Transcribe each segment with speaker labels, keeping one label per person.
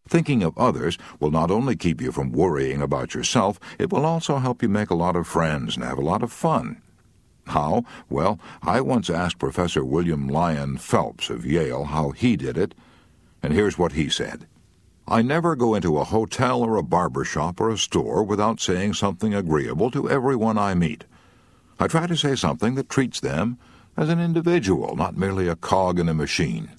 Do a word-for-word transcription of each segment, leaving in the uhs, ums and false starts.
Speaker 1: Thinking of others will not only keep you from worrying about yourself, it will also help you make a lot of friends and have a lot of fun. How? Well, I once asked Professor William Lyon Phelps of Yale how he did it, and here's what he said. I never go into a hotel or a barber shop or a store without saying something agreeable to everyone I meet. I try to say something that treats them as an individual, not merely a cog in a machine.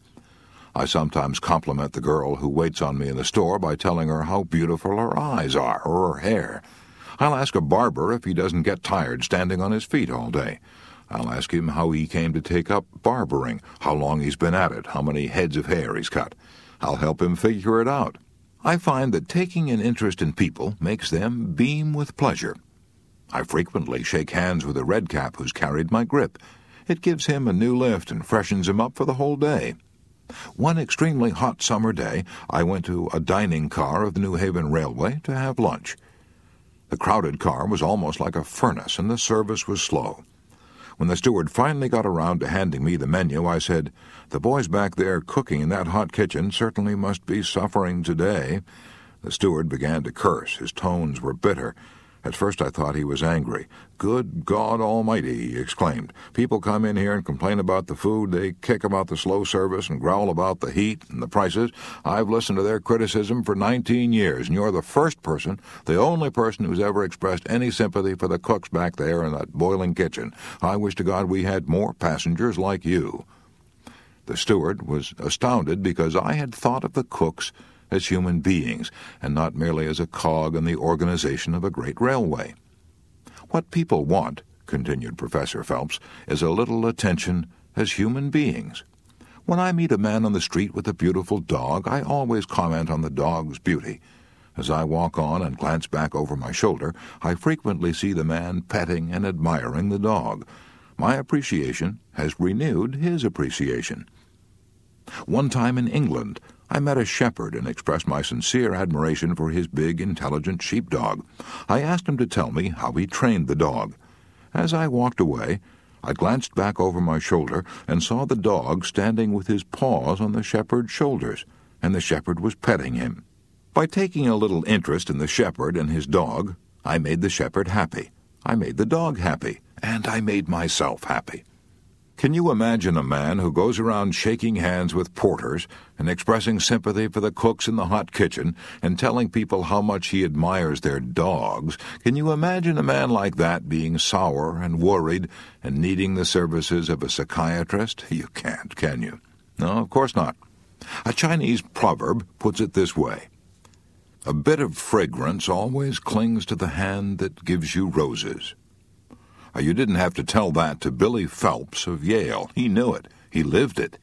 Speaker 1: I sometimes compliment the girl who waits on me in the store by telling her how beautiful her eyes are or her hair. I'll ask a barber if he doesn't get tired standing on his feet all day. I'll ask him how he came to take up barbering, how long he's been at it, how many heads of hair he's cut. I'll help him figure it out. I find that taking an interest in people makes them beam with pleasure. I frequently shake hands with a redcap who's carried my grip. It gives him a new lift and freshens him up for the whole day. One extremely hot summer day, I went to a dining car of the New Haven Railway to have lunch. The crowded car was almost like a furnace, and the service was slow. When the steward finally got around to handing me the menu, I said, "The boys back there cooking in that hot kitchen certainly must be suffering today." The steward began to curse. His tones were bitter. At first I thought he was angry. "Good God Almighty," he exclaimed. "People come in here and complain about the food. They kick about the slow service and growl about the heat and the prices. I've listened to their criticism for nineteen years, and you're the first person, the only person who's ever expressed any sympathy for the cooks back there in that boiling kitchen. I wish to God we had more passengers like you." The steward was astounded because I had thought of the cooks as human beings, and not merely as a cog in the organization of a great railway. What people want, continued Professor Phelps, is a little attention as human beings. When I meet a man on the street with a beautiful dog, I always comment on the dog's beauty. As I walk on and glance back over my shoulder, I frequently see the man petting and admiring the dog. My appreciation has renewed his appreciation. One time in England, I met a shepherd and expressed my sincere admiration for his big, intelligent sheepdog. I asked him to tell me how he trained the dog. As I walked away, I glanced back over my shoulder and saw the dog standing with his paws on the shepherd's shoulders, and the shepherd was petting him. By taking a little interest in the shepherd and his dog, I made the shepherd happy. I made the dog happy, and I made myself happy. Can you imagine a man who goes around shaking hands with porters and expressing sympathy for the cooks in the hot kitchen and telling people how much he admires their dogs? Can you imagine a man like that being sour and worried and needing the services of a psychiatrist? You can't, can you? No, of course not. A Chinese proverb puts it this way: "A bit of fragrance always clings to the hand that gives you roses." You didn't have to tell that to Billy Phelps of Yale. He knew it. He lived it.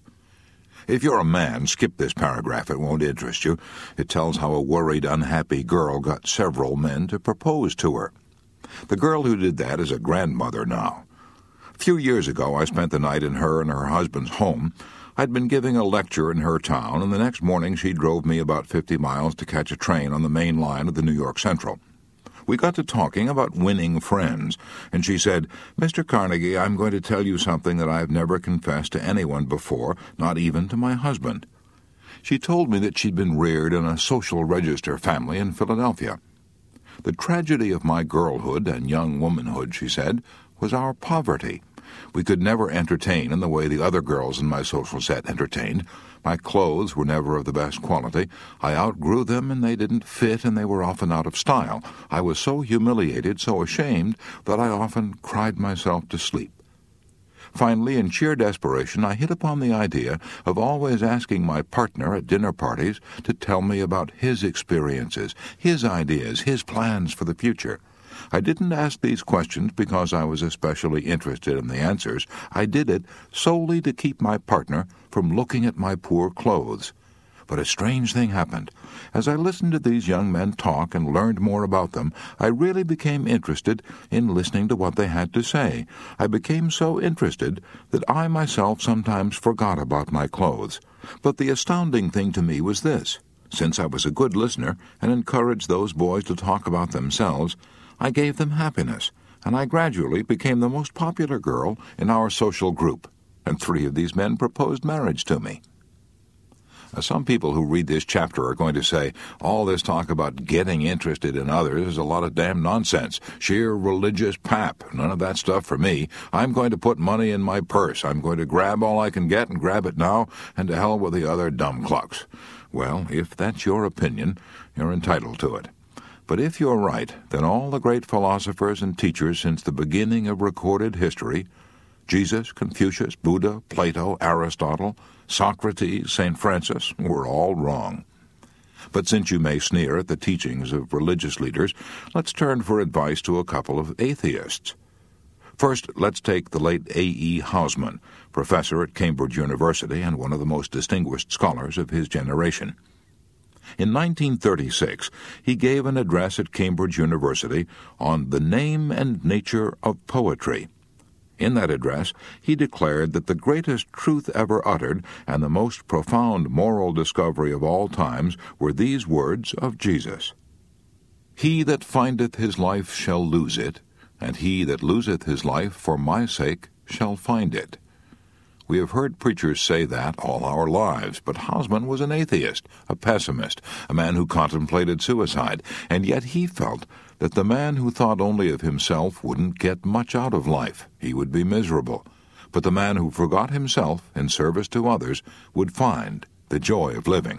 Speaker 1: If you're a man, skip this paragraph. It won't interest you. It tells how a worried, unhappy girl got several men to propose to her. The girl who did that is a grandmother now. A few years ago, I spent the night in her and her husband's home. I'd been giving a lecture in her town, and the next morning she drove me about fifty miles to catch a train on the main line of the New York Central. We got to talking about winning friends, and she said, "Mister Carnegie, I'm going to tell you something that I've never confessed to anyone before, not even to my husband." She told me that she'd been reared in a social register family in Philadelphia. "The tragedy of my girlhood and young womanhood," she said, "was our poverty. We could never entertain in the way the other girls in my social set entertained. My clothes were never of the best quality. I outgrew them, and they didn't fit, and they were often out of style. I was so humiliated, so ashamed, that I often cried myself to sleep. Finally, in sheer desperation, I hit upon the idea of always asking my partner at dinner parties to tell me about his experiences, his ideas, his plans for the future. I didn't ask these questions because I was especially interested in the answers. I did it solely to keep my partner from looking at my poor clothes. But a strange thing happened. As I listened to these young men talk and learned more about them, I really became interested in listening to what they had to say. I became so interested that I myself sometimes forgot about my clothes. But the astounding thing to me was this. Since I was a good listener and encouraged those boys to talk about themselves, I gave them happiness, and I gradually became the most popular girl in our social group, and three of these men proposed marriage to me. Now, some people who read this chapter are going to say, all this talk about getting interested in others is a lot of damn nonsense. Sheer religious pap. None of that stuff for me. I'm going to put money in my purse. I'm going to grab all I can get and grab it now, and to hell with the other dumb clucks. Well, if that's your opinion, you're entitled to it. But if you're right, then all the great philosophers and teachers since the beginning of recorded history, Jesus, Confucius, Buddha, Plato, Aristotle, Socrates, Saint Francis, were all wrong. But since you may sneer at the teachings of religious leaders, let's turn for advice to a couple of atheists. First, let's take the late A E Hausman, professor at Cambridge University and one of the most distinguished scholars of his generation. In nineteen thirty-six, he gave an address at Cambridge University on the name and nature of poetry. In that address, he declared that the greatest truth ever uttered and the most profound moral discovery of all times were these words of Jesus. He that findeth his life shall lose it, and he that loseth his life for my sake shall find it. We have heard preachers say that all our lives, but Hausman was an atheist, a pessimist, a man who contemplated suicide, and yet he felt that the man who thought only of himself wouldn't get much out of life. He would be miserable. But the man who forgot himself in service to others would find the joy of living.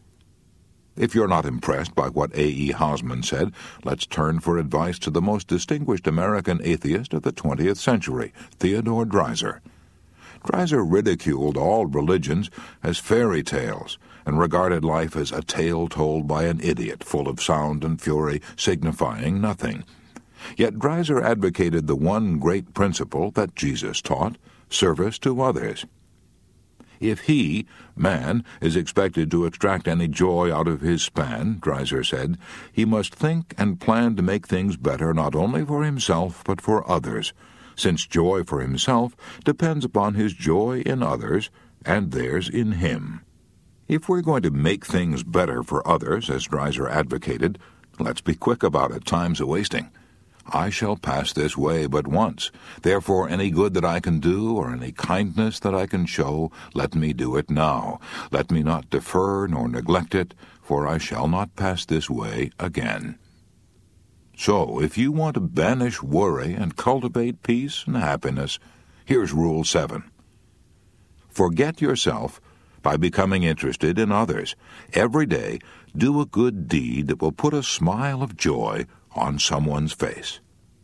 Speaker 1: If you're not impressed by what A E Hausman said, let's turn for advice to the most distinguished American atheist of the twentieth century, Theodore Dreiser. Dreiser ridiculed all religions as fairy tales and regarded life as a tale told by an idiot, full of sound and fury, signifying nothing. Yet Dreiser advocated the one great principle that Jesus taught, service to others. If he, man, is expected to extract any joy out of his span, Dreiser said, he must think and plan to make things better not only for himself but for others, since joy for himself depends upon his joy in others and theirs in him. If we're going to make things better for others, as Dreiser advocated, let's be quick about it. Time's a-wasting. I shall pass this way but once. Therefore any good that I can do, or any kindness that I can show, let me do it now. Let me not defer nor neglect it, for I shall not pass this way again. So, if you want to banish worry and cultivate peace and happiness, here's Rule seven. Forget yourself by becoming interested in others. Every day, do a good deed that will put a smile of joy on someone's face.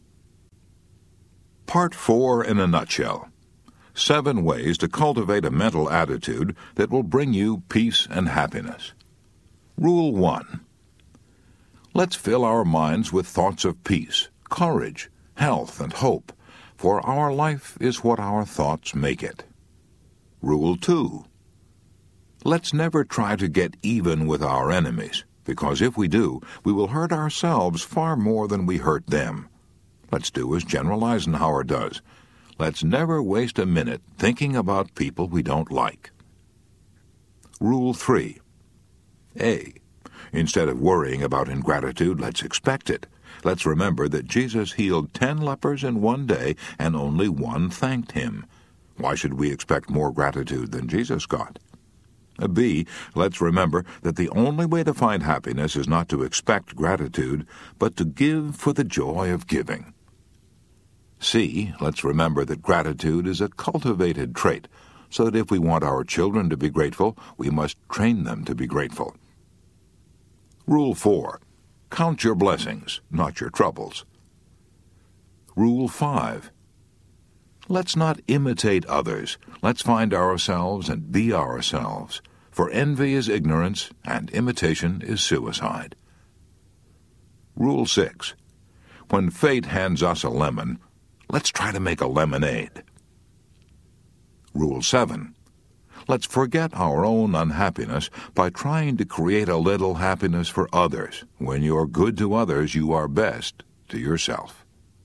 Speaker 1: Part four in a nutshell. Seven ways to cultivate a mental attitude that will bring you peace and happiness. Rule one. Let's fill our minds with thoughts of peace, courage, health, and hope, for our life is what our thoughts make it. Rule two. Let's never try to get even with our enemies, because if we do, we will hurt ourselves far more than we hurt them. Let's do as General Eisenhower does. Let's never waste a minute thinking about people we don't like. Rule three. A. Instead of worrying about ingratitude, let's expect it. Let's remember that Jesus healed ten lepers in one day, and only one thanked him. Why should we expect more gratitude than Jesus got? B. Let's remember that the only way to find happiness is not to expect gratitude, but to give for the joy of giving. C. Let's remember that gratitude is a cultivated trait, so that if we want our children to be grateful, we must train them to be grateful. Rule four. Count your blessings, not your troubles. Rule five. Let's not imitate others. Let's find ourselves and be ourselves. For envy is ignorance, and imitation is suicide. Rule six. When fate hands us a lemon, let's try to make a lemonade. Rule seven. Let's forget our own unhappiness by trying to create a little happiness for others. When you're good to others, you are best to yourself.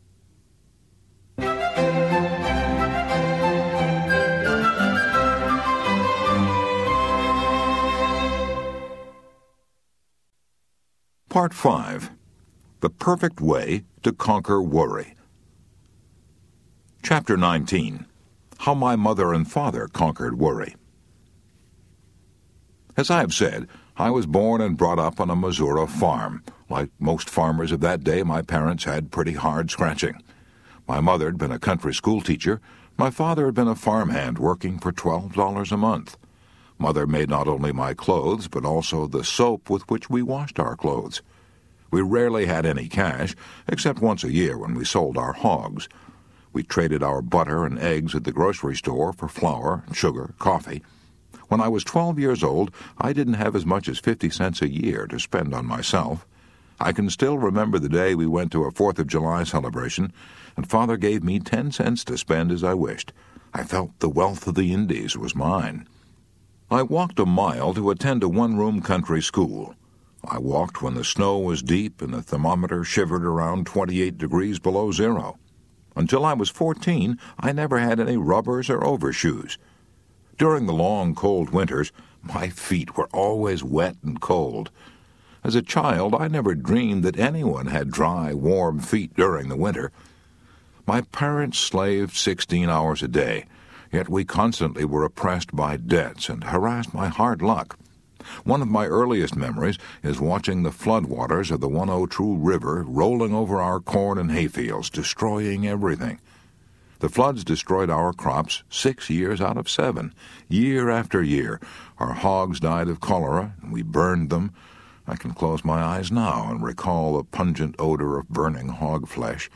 Speaker 1: Part five. The Perfect Way to Conquer Worry. Chapter nineteen. How My Mother and Father Conquered Worry. As I have said, I was born and brought up on a Missouri farm. Like most farmers of that day, my parents had pretty hard scratching. My mother had been a country school teacher. My father had been a farmhand working for twelve dollars a month. Mother made not only my clothes, but also the soap with which we washed our clothes. We rarely had any cash, except once a year when we sold our hogs. We traded our butter and eggs at the grocery store for flour, sugar, coffee. When I was twelve years old, I didn't have as much as fifty cents a year to spend on myself. I can still remember the day we went to a Fourth of July celebration, and Father gave me ten cents to spend as I wished. I felt the wealth of the Indies was mine. I walked a mile to attend a one-room country school. I walked when the snow was deep and the thermometer shivered around twenty-eight degrees below zero. Until I was fourteen, I never had any rubbers or overshoes. During the long, cold winters, my feet were always wet and cold. As a child, I never dreamed that anyone had dry, warm feet during the winter. My parents slaved sixteen hours a day, yet we constantly were oppressed by debts and harassed by hard luck. One of my earliest memories is watching the floodwaters of the One Oh Two River rolling over our corn and hayfields, destroying everything. The floods destroyed our crops six years out of seven. Year after year, our hogs died of cholera, and we burned them. I can close my eyes now and recall the pungent odor of burning hog flesh.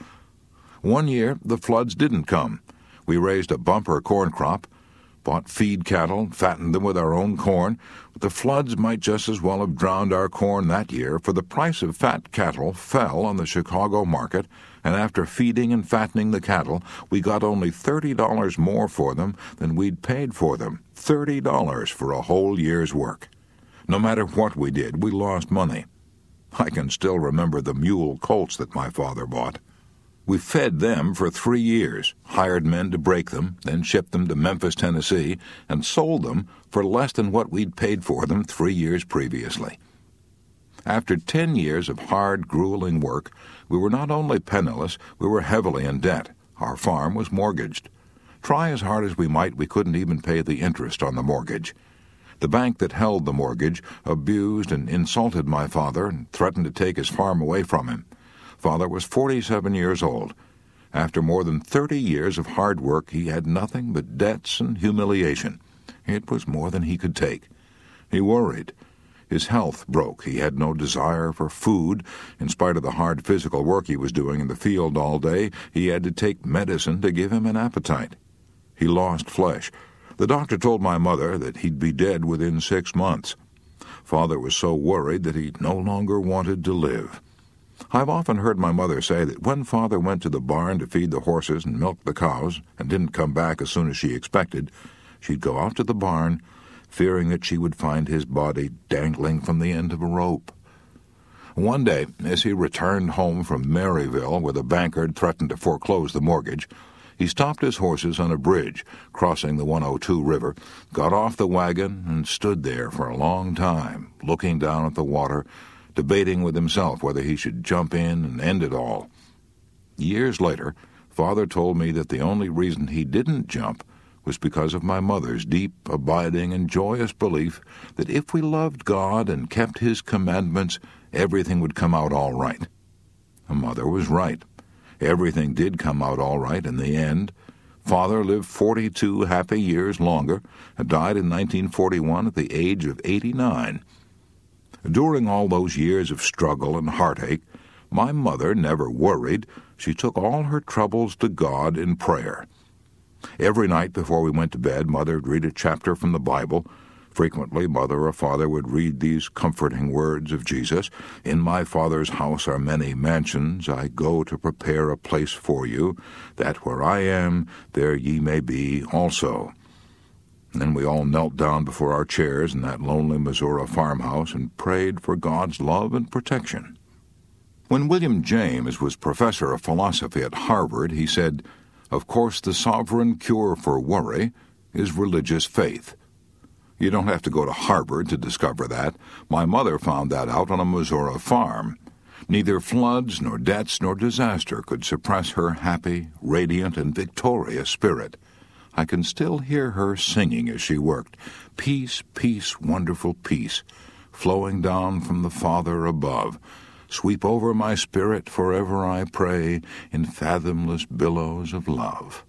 Speaker 1: One year, the floods didn't come. We raised a bumper corn crop, bought feed cattle, fattened them with our own corn, but the floods might just as well have drowned our corn that year, for the price of fat cattle fell on the Chicago market, and after feeding and fattening the cattle, we got only thirty dollars more for them than we'd paid for them. Thirty dollars for a whole year's work. No matter what we did, we lost money. I can still remember the mule colts that my father bought. We fed them for three years, hired men to break them, then shipped them to Memphis, Tennessee, and sold them for less than what we'd paid for them three years previously. After ten years of hard, grueling work, we were not only penniless, we were heavily in debt. Our farm was mortgaged. Try as hard as we might, we couldn't even pay the interest on the mortgage. The bank that held the mortgage abused and insulted my father and threatened to take his farm away from him. Father was forty-seven years old. After more than thirty years of hard work, he had nothing but debts and humiliation. It was more than he could take. He worried. His health broke. He had no desire for food. In spite of the hard physical work he was doing in the field all day, he had to take medicine to give him an appetite. He lost flesh. The doctor told my mother that he'd be dead within six months. Father was so worried that he no longer wanted to live. I've often heard my mother say that when Father went to the barn to feed the horses and milk the cows and didn't come back as soon as she expected, she'd go out to the barn, fearing that she would find his body dangling from the end of a rope. One day, as he returned home from Maryville, where the banker had threatened to foreclose the mortgage, he stopped his horses on a bridge crossing the One Oh Two River, got off the wagon, and stood there for a long time, looking down at the water, debating with himself whether he should jump in and end it all. Years later, Father told me that the only reason he didn't jump was because of my mother's deep, abiding, and joyous belief that if we loved God and kept His commandments, everything would come out all right. My mother was right. Everything did come out all right in the end. Father lived forty-two happy years longer and died in nineteen forty-one at the age of eighty-nine. During all those years of struggle and heartache, my mother never worried. She took all her troubles to God in prayer. Every night before we went to bed, Mother would read a chapter from the Bible. Frequently, Mother or Father would read these comforting words of Jesus, "In my Father's house are many mansions. I go to prepare a place for you, that where I am, there ye may be also." And then we all knelt down before our chairs in that lonely Missouri farmhouse and prayed for God's love and protection. When William James was professor of philosophy at Harvard, he said, "Of course, the sovereign cure for worry is religious faith." You don't have to go to Harvard to discover that. My mother found that out on a Missouri farm. Neither floods, nor debts, nor disaster could suppress her happy, radiant, and victorious spirit. I can still hear her singing as she worked, "Peace, peace, wonderful peace, flowing down from the Father above. Sweep over my spirit forever, I pray, in fathomless billows of love."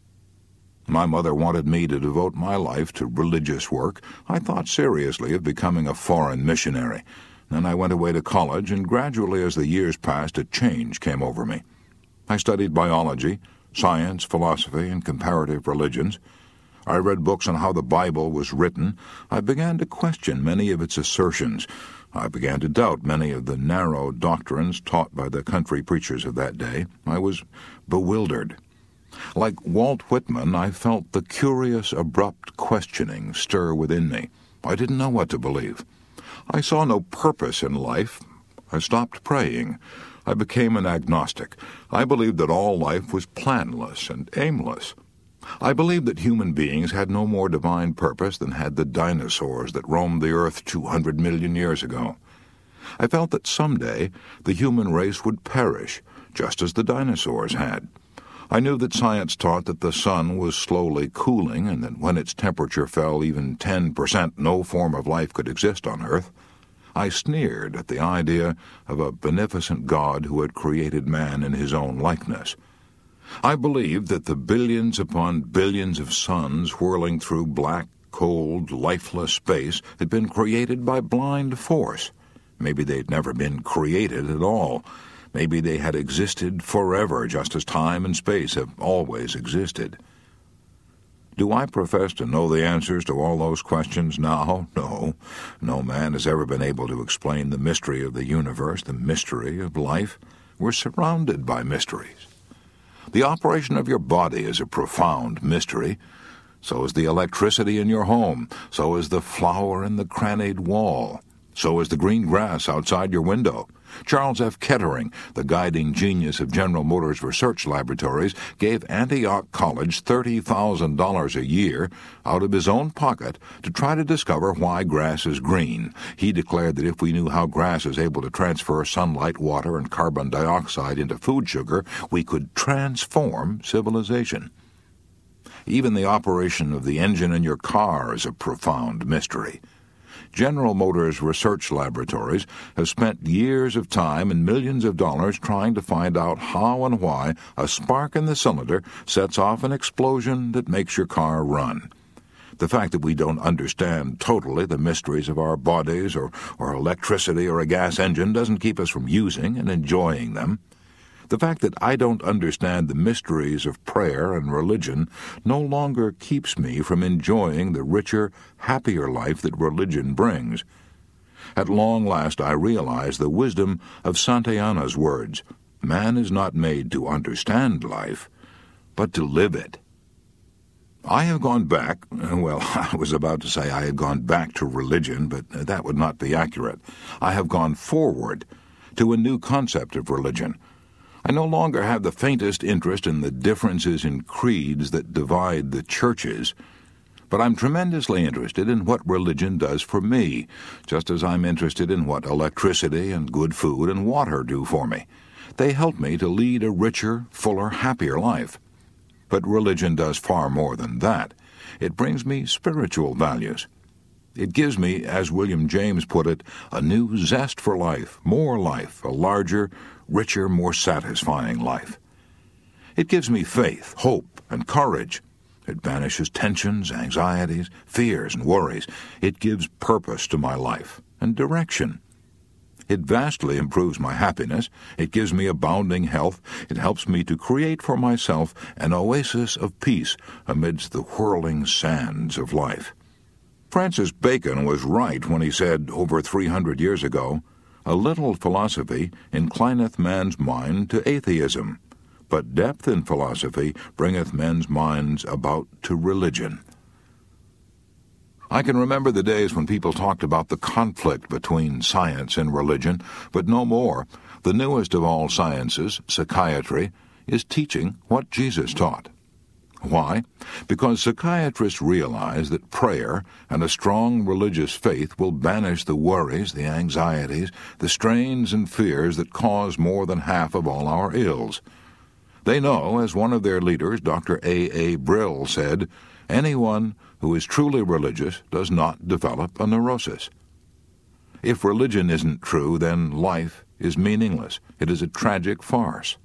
Speaker 1: My mother wanted me to devote my life to religious work. I thought seriously of becoming a foreign missionary. Then I went away to college, and gradually as the years passed, a change came over me. I studied biology, science, philosophy, and comparative religions. I read books on how the Bible was written. I began to question many of its assertions. I began to doubt many of the narrow doctrines taught by the country preachers of that day. I was bewildered. Like Walt Whitman, I felt the curious, abrupt questioning stir within me. I didn't know what to believe. I saw no purpose in life. I stopped praying. I became an agnostic. I believed that all life was planless and aimless. I believed that human beings had no more divine purpose than had the dinosaurs that roamed the earth two hundred million years ago. I felt that someday the human race would perish, just as the dinosaurs had. I knew that science taught that the sun was slowly cooling, and that when its temperature fell even ten percent, no form of life could exist on Earth. I sneered at the idea of a beneficent God who had created man in his own likeness. I believed that the billions upon billions of suns whirling through black, cold, lifeless space had been created by blind force. Maybe they'd never been created at all. Maybe they had existed forever, just as time and space have always existed. Do I profess to know the answers to all those questions now? No. No man has ever been able to explain the mystery of the universe, the mystery of life. We're surrounded by mysteries. The operation of your body is a profound mystery. So is the electricity in your home. So is the flower in the crannied wall. So is the green grass outside your window. Charles F. Kettering, the guiding genius of General Motors Research Laboratories, gave Antioch College thirty thousand dollars a year out of his own pocket to try to discover why grass is green. He declared that if we knew how grass is able to transfer sunlight, water, and carbon dioxide into food sugar, we could transform civilization. Even the operation of the engine in your car is a profound mystery. General Motors Research Laboratories have spent years of time and millions of dollars trying to find out how and why a spark in the cylinder sets off an explosion that makes your car run. The fact that we don't understand totally the mysteries of our bodies or, or electricity or a gas engine doesn't keep us from using and enjoying them. The fact that I don't understand the mysteries of prayer and religion no longer keeps me from enjoying the richer, happier life that religion brings. At long last I realize the wisdom of Santayana's words, "Man is not made to understand life, but to live it." I have gone back, well, I was about to say I had gone back to religion, but that would not be accurate. I have gone forward to a new concept of religion. I no longer have the faintest interest in the differences in creeds that divide the churches, but I'm tremendously interested in what religion does for me, just as I'm interested in what electricity and good food and water do for me. They help me to lead a richer, fuller, happier life. But religion does far more than that. It brings me spiritual values. It gives me, as William James put it, a new zest for life, more life, a larger, richer, more satisfying life. It gives me faith, hope, and courage. It banishes tensions, anxieties, fears, and worries. It gives purpose to my life and direction. It vastly improves my happiness. It gives me abounding health. It helps me to create for myself an oasis of peace amidst the whirling sands of life. Francis Bacon was right when he said, over three hundred years ago, "A little philosophy inclineth man's mind to atheism, but depth in philosophy bringeth men's minds about to religion." I can remember the days when people talked about the conflict between science and religion, but no more. The newest of all sciences, psychiatry, is teaching what Jesus taught. Why? Because psychiatrists realize that prayer and a strong religious faith will banish the worries, the anxieties, the strains and fears that cause more than half of all our ills. They know, as one of their leaders, Doctor A A. Brill, said, anyone who is truly religious does not develop a neurosis. If religion isn't true, then life is meaningless. It is a tragic farce.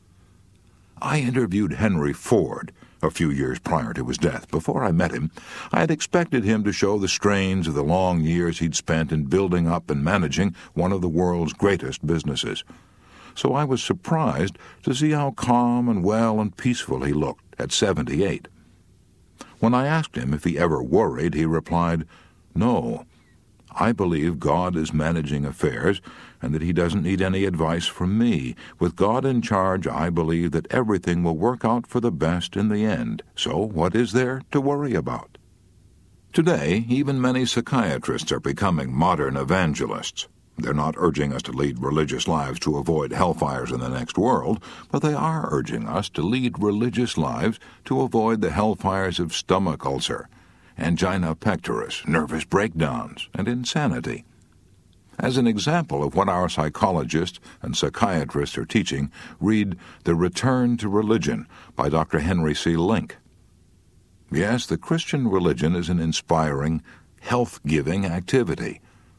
Speaker 1: I interviewed Henry Ford a few years prior to his death. Before I met him, I had expected him to show the strains of the long years he'd spent in building up and managing one of the world's greatest businesses. So I was surprised to see how calm and well and peaceful he looked at seventy-eight. When I asked him if he ever worried, he replied, "No. I believe God is managing affairs and that he doesn't need any advice from me. With God in charge, I believe that everything will work out for the best in the end. So what is there to worry about?" Today, even many psychiatrists are becoming modern evangelists. They're not urging us to lead religious lives to avoid hellfires in the next world, but they are urging us to lead religious lives to avoid the hellfires of stomach ulcer, angina pectoris, nervous breakdowns, and insanity. As an example of what our psychologists and psychiatrists are teaching, read The Return to Religion by Doctor Henry C. Link. Yes, the Christian religion is an inspiring, health-giving activity.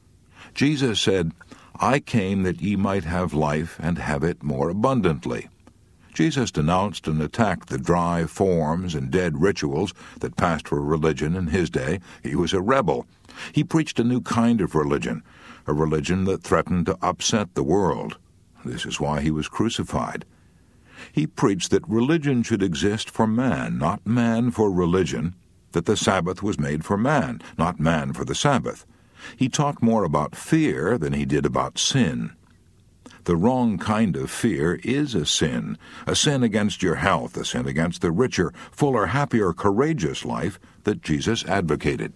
Speaker 1: Jesus said, "I came that ye might have life and have it more abundantly." Jesus denounced and attacked the dry forms and dead rituals that passed for religion in his day. He was a rebel. He preached a new kind of religion, a religion that threatened to upset the world. This is why he was crucified. He preached that religion should exist for man, not man for religion, that the Sabbath was made for man, not man for the Sabbath. He talked more about fear than he did about sin. The wrong kind of fear is a sin, a sin against your health, a sin against the richer, fuller, happier, courageous life that Jesus advocated.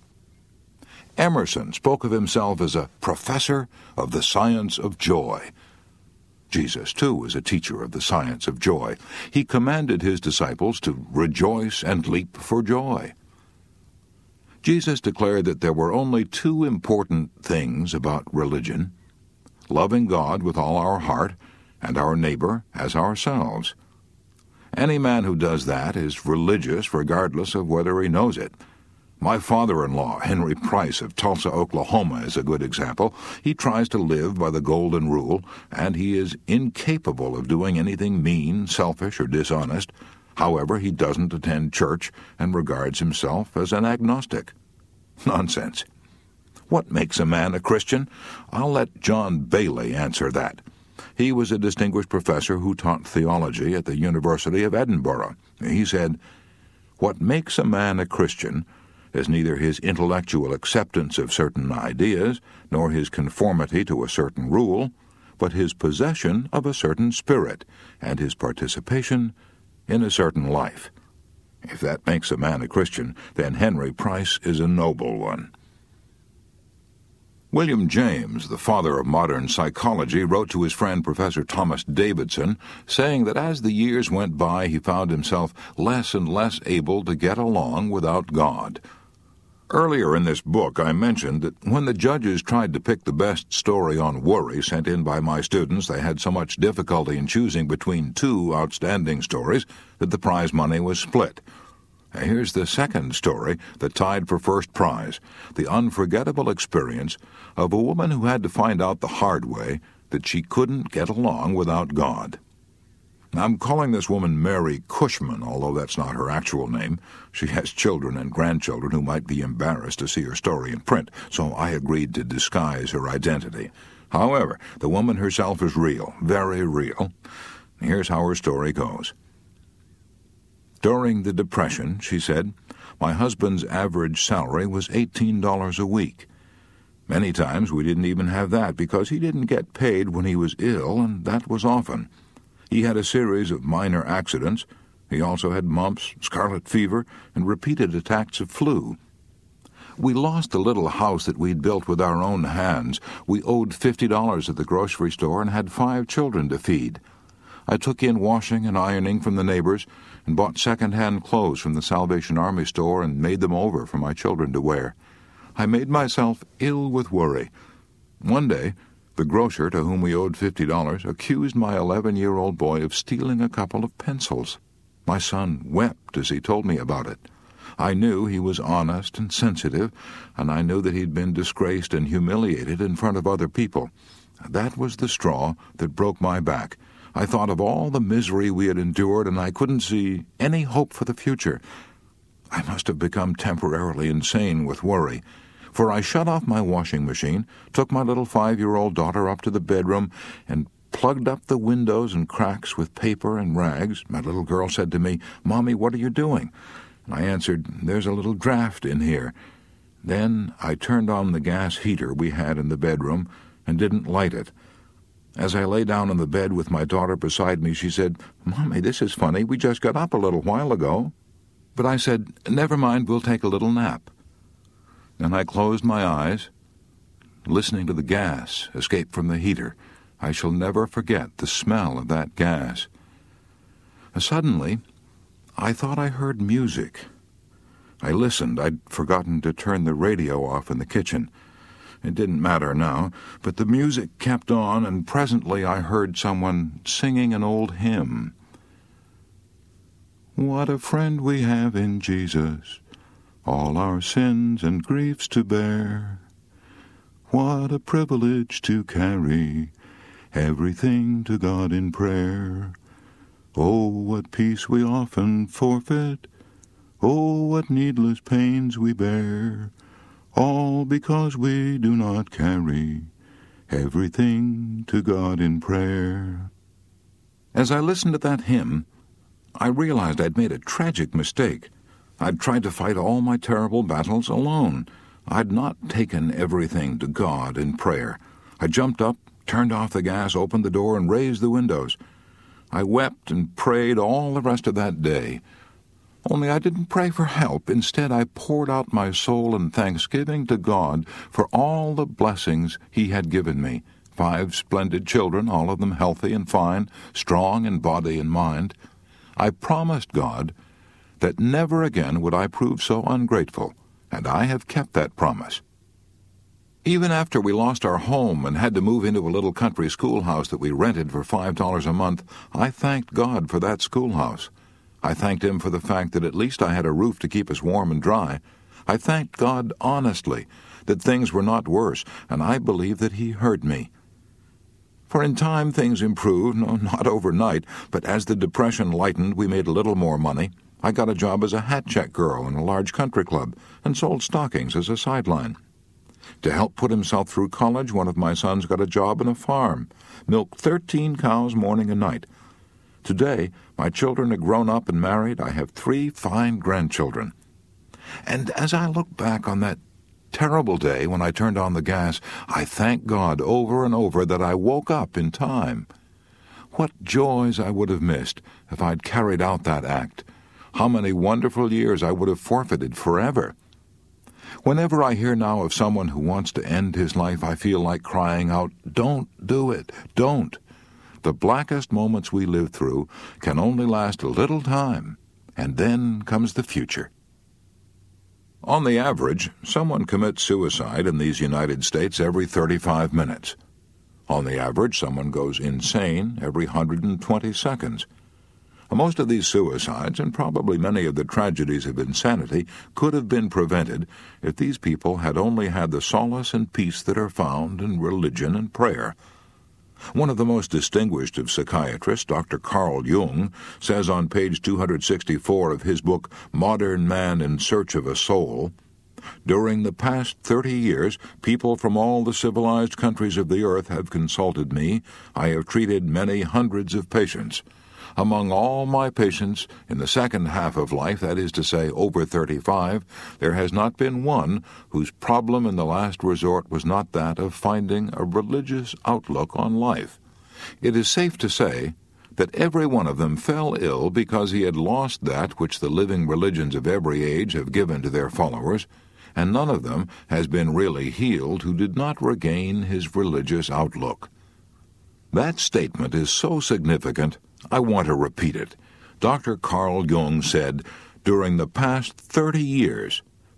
Speaker 1: Emerson spoke of himself as a professor of the science of joy. Jesus, too, was a teacher of the science of joy. He commanded his disciples to rejoice and leap for joy. Jesus declared that there were only two important things about religion: loving God with all our heart and our neighbor as ourselves. Any man who does that is religious regardless of whether he knows it. My father-in-law, Henry Price of Tulsa, Oklahoma, is a good example. He tries to live by the golden rule, and he is incapable of doing anything mean, selfish, or dishonest. However, he doesn't attend church and regards himself as an agnostic. Nonsense. What makes a man a Christian? I'll let John Bailey answer that. He was a distinguished professor who taught theology at the University of Edinburgh. He said, "What makes a man a Christian is neither his intellectual acceptance of certain ideas, nor his conformity to a certain rule, but his possession of a certain spirit, and his participation in a certain life." If that makes a man a Christian, then Henry Price is a noble one. William James, the father of modern psychology, wrote to his friend Professor Thomas Davidson, saying that as the years went by, he found himself less and less able to get along without God. Earlier in this book, I mentioned that when the judges tried to pick the best story on worry sent in by my students, they had so much difficulty in choosing between two outstanding stories that the prize money was split. Here's the second story that tied for first prize, the unforgettable experience of a woman who had to find out the hard way that she couldn't get along without God. I'm calling this woman Mary Cushman, although that's not her actual name. She has children and grandchildren who might be embarrassed to see her story in print, so I agreed to disguise her identity. However, the woman herself is real, very real. Here's how her story goes. During the Depression, she said, my husband's average salary was eighteen dollars a week. Many times we didn't even have that because he didn't get paid when he was ill, and that was often. He had a series of minor accidents. He also had mumps, scarlet fever, and repeated attacks of flu. We lost the little house that we'd built with our own hands. We owed fifty dollars at the grocery store and had five children to feed. I took in washing and ironing from the neighbors and bought second-hand clothes from the Salvation Army store and made them over for my children to wear. I made myself ill with worry. One day, The grocer, to whom we owed fifty dollars, accused my eleven-year-old boy of stealing a couple of pencils. My son wept as he told me about it. I knew he was honest and sensitive, and I knew that he'd been disgraced and humiliated in front of other people. That was the straw that broke my back. I thought of all the misery we had endured, and I couldn't see any hope for the future. I must have become temporarily insane with worry, for I shut off my washing machine, took my little five-year-old daughter up to the bedroom, and plugged up the windows and cracks with paper and rags. My little girl said to me, "Mommy, what are you doing?" And I answered, "There's a little draft in here." Then I turned on the gas heater we had in the bedroom and didn't light it. As I lay down on the bed with my daughter beside me, she said, "Mommy, this is funny. We just got up a little while ago." But I said, "Never mind, we'll take a little nap." Then I closed my eyes, listening to the gas escape from the heater. I shall never forget the smell of that gas. Suddenly, I thought I heard music. I listened. I'd forgotten to turn the radio off in the kitchen. It didn't matter now, but the music kept on, and presently I heard someone singing an old hymn. "What a friend we have in Jesus, all our sins and griefs to bear. What a privilege to carry everything to God in prayer. Oh, what peace we often forfeit. Oh, what needless pains we bear. All because we do not carry everything to God in prayer." As I listened to that hymn, I realized I'd made a tragic mistake. I'd tried to fight all my terrible battles alone. I'd not taken everything to God in prayer. I jumped up, turned off the gas, opened the door, and raised the windows. I wept and prayed all the rest of that day. Only I didn't pray for help. Instead, I poured out my soul in thanksgiving to God for all the blessings He had given me. Five splendid children, all of them healthy and fine, strong in body and mind. I promised God that never again would I prove so ungrateful, and I have kept that promise. Even after we lost our home and had to move into a little country schoolhouse that we rented for five dollars a month, I thanked God for that schoolhouse. I thanked Him for the fact that at least I had a roof to keep us warm and dry. I thanked God honestly that things were not worse, and I believe that He heard me. For in time things improved, no, not overnight, but as the Depression lightened, we made a little more money. I got a job as a hat check girl in a large country club and sold stockings as a sideline. To help put himself through college, one of my sons got a job on a farm, milked thirteen cows morning and night. Today, my children are grown up and married. I have three fine grandchildren. And as I look back on that terrible day when I turned on the gas, I thank God over and over that I woke up in time. What joys I would have missed if I'd carried out that act. How many wonderful years I would have forfeited forever. Whenever I hear now of someone who wants to end his life, I feel like crying out, "Don't do it, don't." The blackest moments we live through can only last a little time, and then comes the future. On the average, someone commits suicide in these United States every thirty-five minutes. On the average, someone goes insane every one hundred twenty seconds. Most of these suicides, and probably many of the tragedies of insanity, could have been prevented if these people had only had the solace and peace that are found in religion and prayer. One of the most distinguished of psychiatrists, Doctor Carl Jung, says on page two hundred sixty-four of his book, Modern Man in Search of a Soul, "During the past thirty years, people from all the civilized countries of the earth have consulted me. I have treated many hundreds of patients. Among all my patients in the second half of life, that is to say, over thirty-five, there has not been one whose problem in the last resort was not that of finding a religious outlook on life. It is safe to say that every one of them fell ill because he had lost that which the living religions of every age have given to their followers, and none of them has been really healed who did not regain his religious outlook." That statement is so significant, I want to repeat it. Doctor Carl Jung said, "During the past thirty years,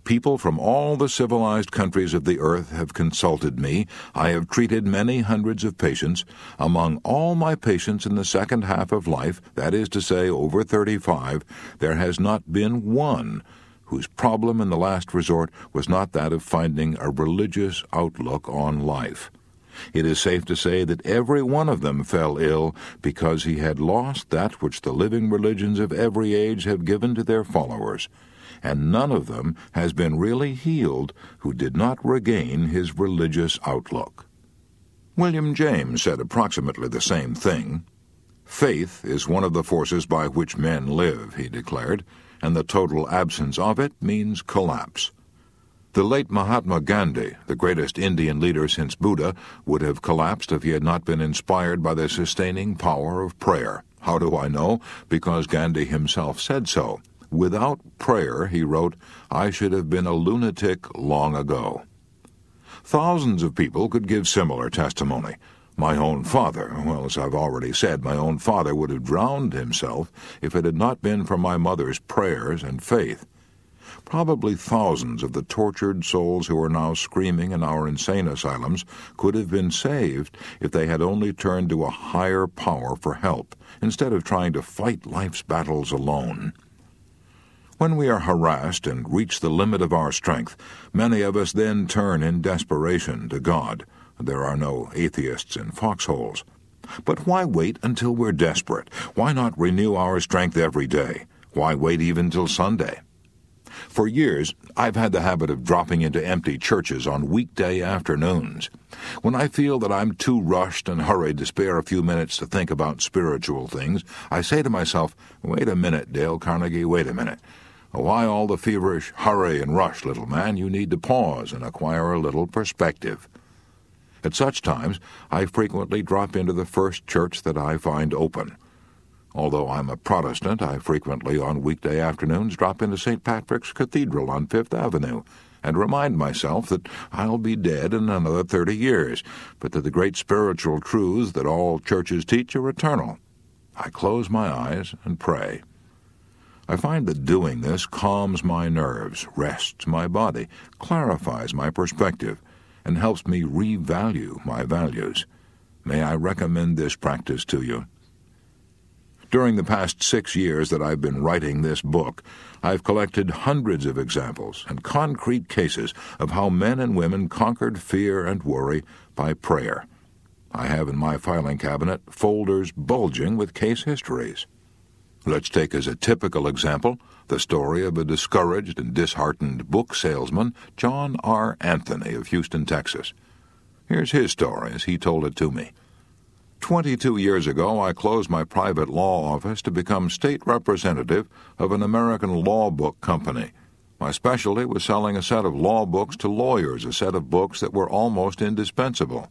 Speaker 1: People from all the civilized countries of the earth have consulted me. I have treated many hundreds of patients. Among all my patients in the second half of life, that is to say, over thirty-five, there has not been one whose problem in the last resort was not that of finding a religious outlook on life. It is safe to say that every one of them fell ill because he had lost that which the living religions of every age have given to their followers, and none of them has been really healed who did not regain his religious outlook. William James said approximately the same thing. Faith is one of the forces by which men live, he declared, and the total absence of it means collapse. The late Mahatma Gandhi, the greatest Indian leader since Buddha, would have collapsed if he had not been inspired by the sustaining power of prayer. How do I know? Because Gandhi himself said so. Without prayer, he wrote, I should have been a lunatic long ago. Thousands of people could give similar testimony. My own father, well, as I've already said, my own father would have drowned himself if it had not been for my mother's prayers and faith. Probably thousands of the tortured souls who are now screaming in our insane asylums could have been saved if they had only turned to a higher power for help, instead of trying to fight life's battles alone. When we are harassed and reach the limit of our strength, many of us then turn in desperation to God. There are no atheists in foxholes. But why wait until we're desperate? Why not renew our strength every day? Why wait even till Sunday? For years, I've had the habit of dropping into empty churches on weekday afternoons. When I feel that I'm too rushed and hurried to spare a few minutes to think about spiritual things, I say to myself, wait a minute, Dale Carnegie, wait a minute. Why all the feverish hurry and rush, little man? You need to pause and acquire a little perspective. At such times, I frequently drop into the first church that I find open. Although I'm a Protestant, I frequently on weekday afternoons drop into Saint Patrick's Cathedral on Fifth Avenue and remind myself that I'll be dead in another thirty years, but that the great spiritual truths that all churches teach are eternal. I close my eyes and pray. I find that doing this calms my nerves, rests my body, clarifies my perspective, and helps me revalue my values. May I recommend this practice to you. During the past six years that I've been writing this book, I've collected hundreds of examples and concrete cases of how men and women conquered fear and worry by prayer. I have in my filing cabinet folders bulging with case histories. Let's take as a typical example the story of a discouraged and disheartened book salesman, John R. Anthony of Houston, Texas. Here's his story as he told it to me. Twenty-two years ago, I closed my private law office to become state representative of an American law book company. My specialty was selling a set of law books to lawyers, a set of books that were almost indispensable.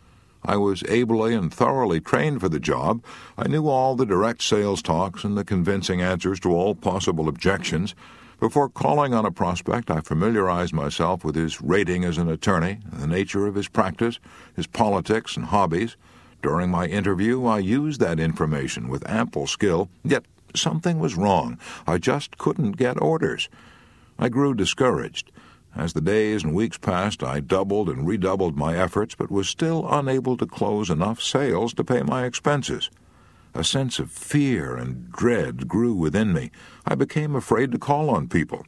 Speaker 1: I was ably and thoroughly trained for the job. I knew all the direct sales talks and the convincing answers to all possible objections. Before calling on a prospect, I familiarized myself with his rating as an attorney, the nature of his practice, his politics and hobbies. During my interview, I used that information with ample skill, yet something was wrong. I just couldn't get orders. I grew discouraged. As the days and weeks passed, I doubled and redoubled my efforts, but was still unable to close enough sales to pay my expenses. A sense of fear and dread grew within me. I became afraid to call on people.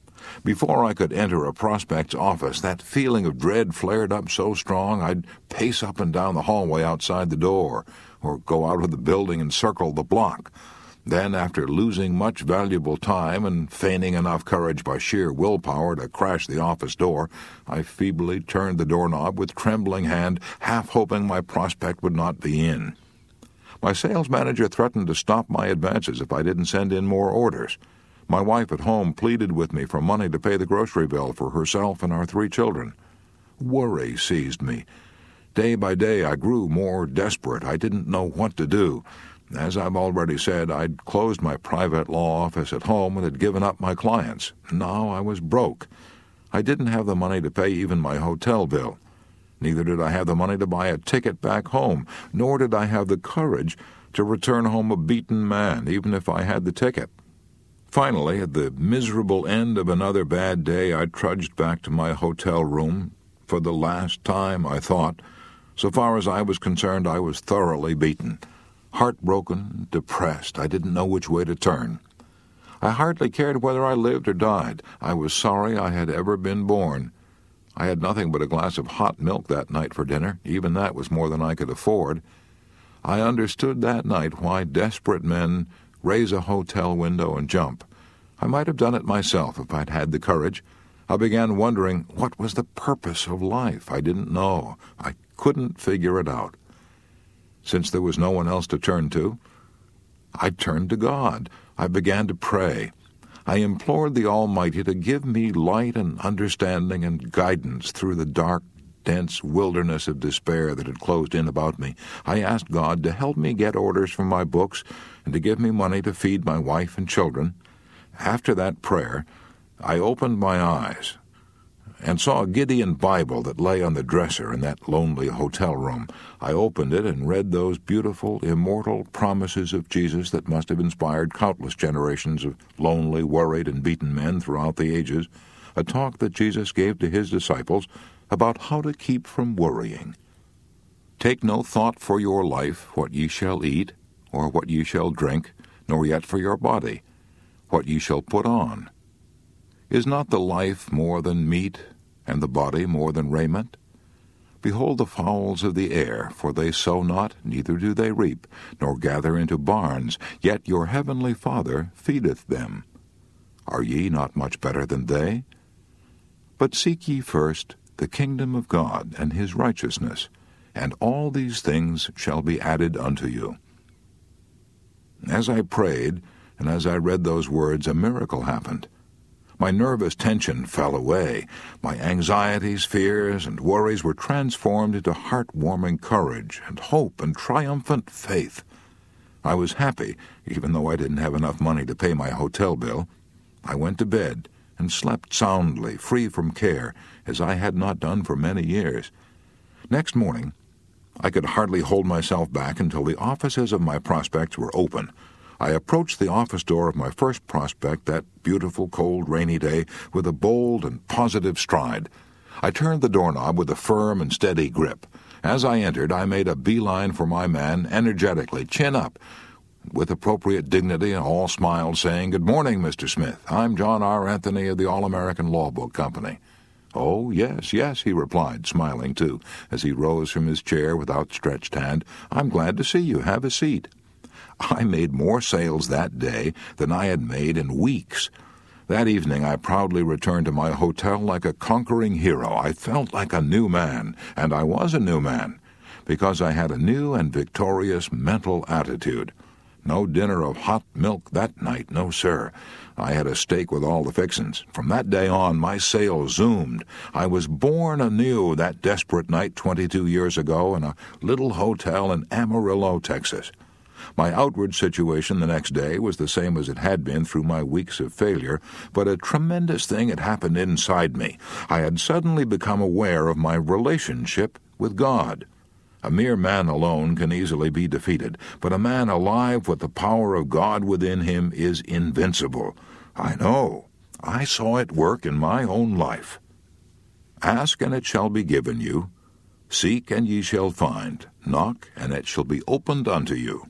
Speaker 1: Before I could enter a prospect's office, that feeling of dread flared up so strong I'd pace up and down the hallway outside the door, or go out of the building and circle the block. Then, after losing much valuable time and feigning enough courage by sheer willpower to crash the office door, I feebly turned the doorknob with trembling hand, half hoping my prospect would not be in. My sales manager threatened to stop my advances if I didn't send in more orders. My wife at home pleaded with me for money to pay the grocery bill for herself and our three children. Worry seized me. Day by day I grew more desperate. I didn't know what to do. As I've already said, I'd closed my private law office at home and had given up my clients. Now I was broke. I didn't have the money to pay even my hotel bill. Neither did I have the money to buy a ticket back home, nor did I have the courage to return home a beaten man, even if I had the ticket. Finally, at the miserable end of another bad day, I trudged back to my hotel room. For the last time, I thought. So far as I was concerned, I was thoroughly beaten. Heartbroken, depressed, I didn't know which way to turn. I hardly cared whether I lived or died. I was sorry I had ever been born. I had nothing but a glass of hot milk that night for dinner. Even that was more than I could afford. I understood that night why desperate men raise a hotel window and jump. I might have done it myself if I'd had the courage. I began wondering what was the purpose of life. I didn't know. I couldn't figure it out. Since there was no one else to turn to, I turned to God. I began to pray. I implored the Almighty to give me light and understanding and guidance through the dark, dense wilderness of despair that had closed in about me. I asked God to help me get orders for my books and to give me money to feed my wife and children. After that prayer, I opened my eyes and saw a Gideon Bible that lay on the dresser in that lonely hotel room. I opened it and read those beautiful, immortal promises of Jesus that must have inspired countless generations of lonely, worried, and beaten men throughout the ages, a talk that Jesus gave to his disciples about how to keep from worrying. Take no thought for your life, what ye shall eat, or what ye shall drink, nor yet for your body, what ye shall put on. Is not the life more than meat, and the body more than raiment? Behold the fowls of the air, for they sow not, neither do they reap, nor gather into barns, yet your heavenly Father feedeth them. Are ye not much better than they? But seek ye first the kingdom of God and his righteousness, and all these things shall be added unto you. As I prayed, and as I read those words, a miracle happened. My nervous tension fell away. My anxieties, fears, and worries were transformed into heart-warming courage and hope and triumphant faith. I was happy, even though I didn't have enough money to pay my hotel bill. I went to bed and slept soundly, free from care, as I had not done for many years. Next morning, I could hardly hold myself back until the offices of my prospects were open. I approached the office door of my first prospect that beautiful, cold, rainy day with a bold and positive stride. I turned the doorknob with a firm and steady grip. As I entered, I made a beeline for my man, energetically, chin up, with appropriate dignity, and all smiled, saying, "Good morning, Mister Smith. I'm John R. Anthony of the All-American Law Book Company." "Oh, yes, yes," he replied, smiling too, as he rose from his chair with outstretched hand. "I'm glad to see you. Have a seat." I made more sales that day than I had made in weeks. That evening I proudly returned to my hotel like a conquering hero. I felt like a new man, and I was a new man, because I had a new and victorious mental attitude. No dinner of hot milk that night, no sir. I had a steak with all the fixins. From that day on, my sales zoomed. I was born anew that desperate night twenty-two years ago in a little hotel in Amarillo, Texas. My outward situation the next day was the same as it had been through my weeks of failure, but a tremendous thing had happened inside me. I had suddenly become aware of my relationship with God. A mere man alone can easily be defeated, but a man alive with the power of God within him is invincible. I know. I saw it work in my own life. Ask, and it shall be given you. Seek, and ye shall find. Knock, and it shall be opened unto you.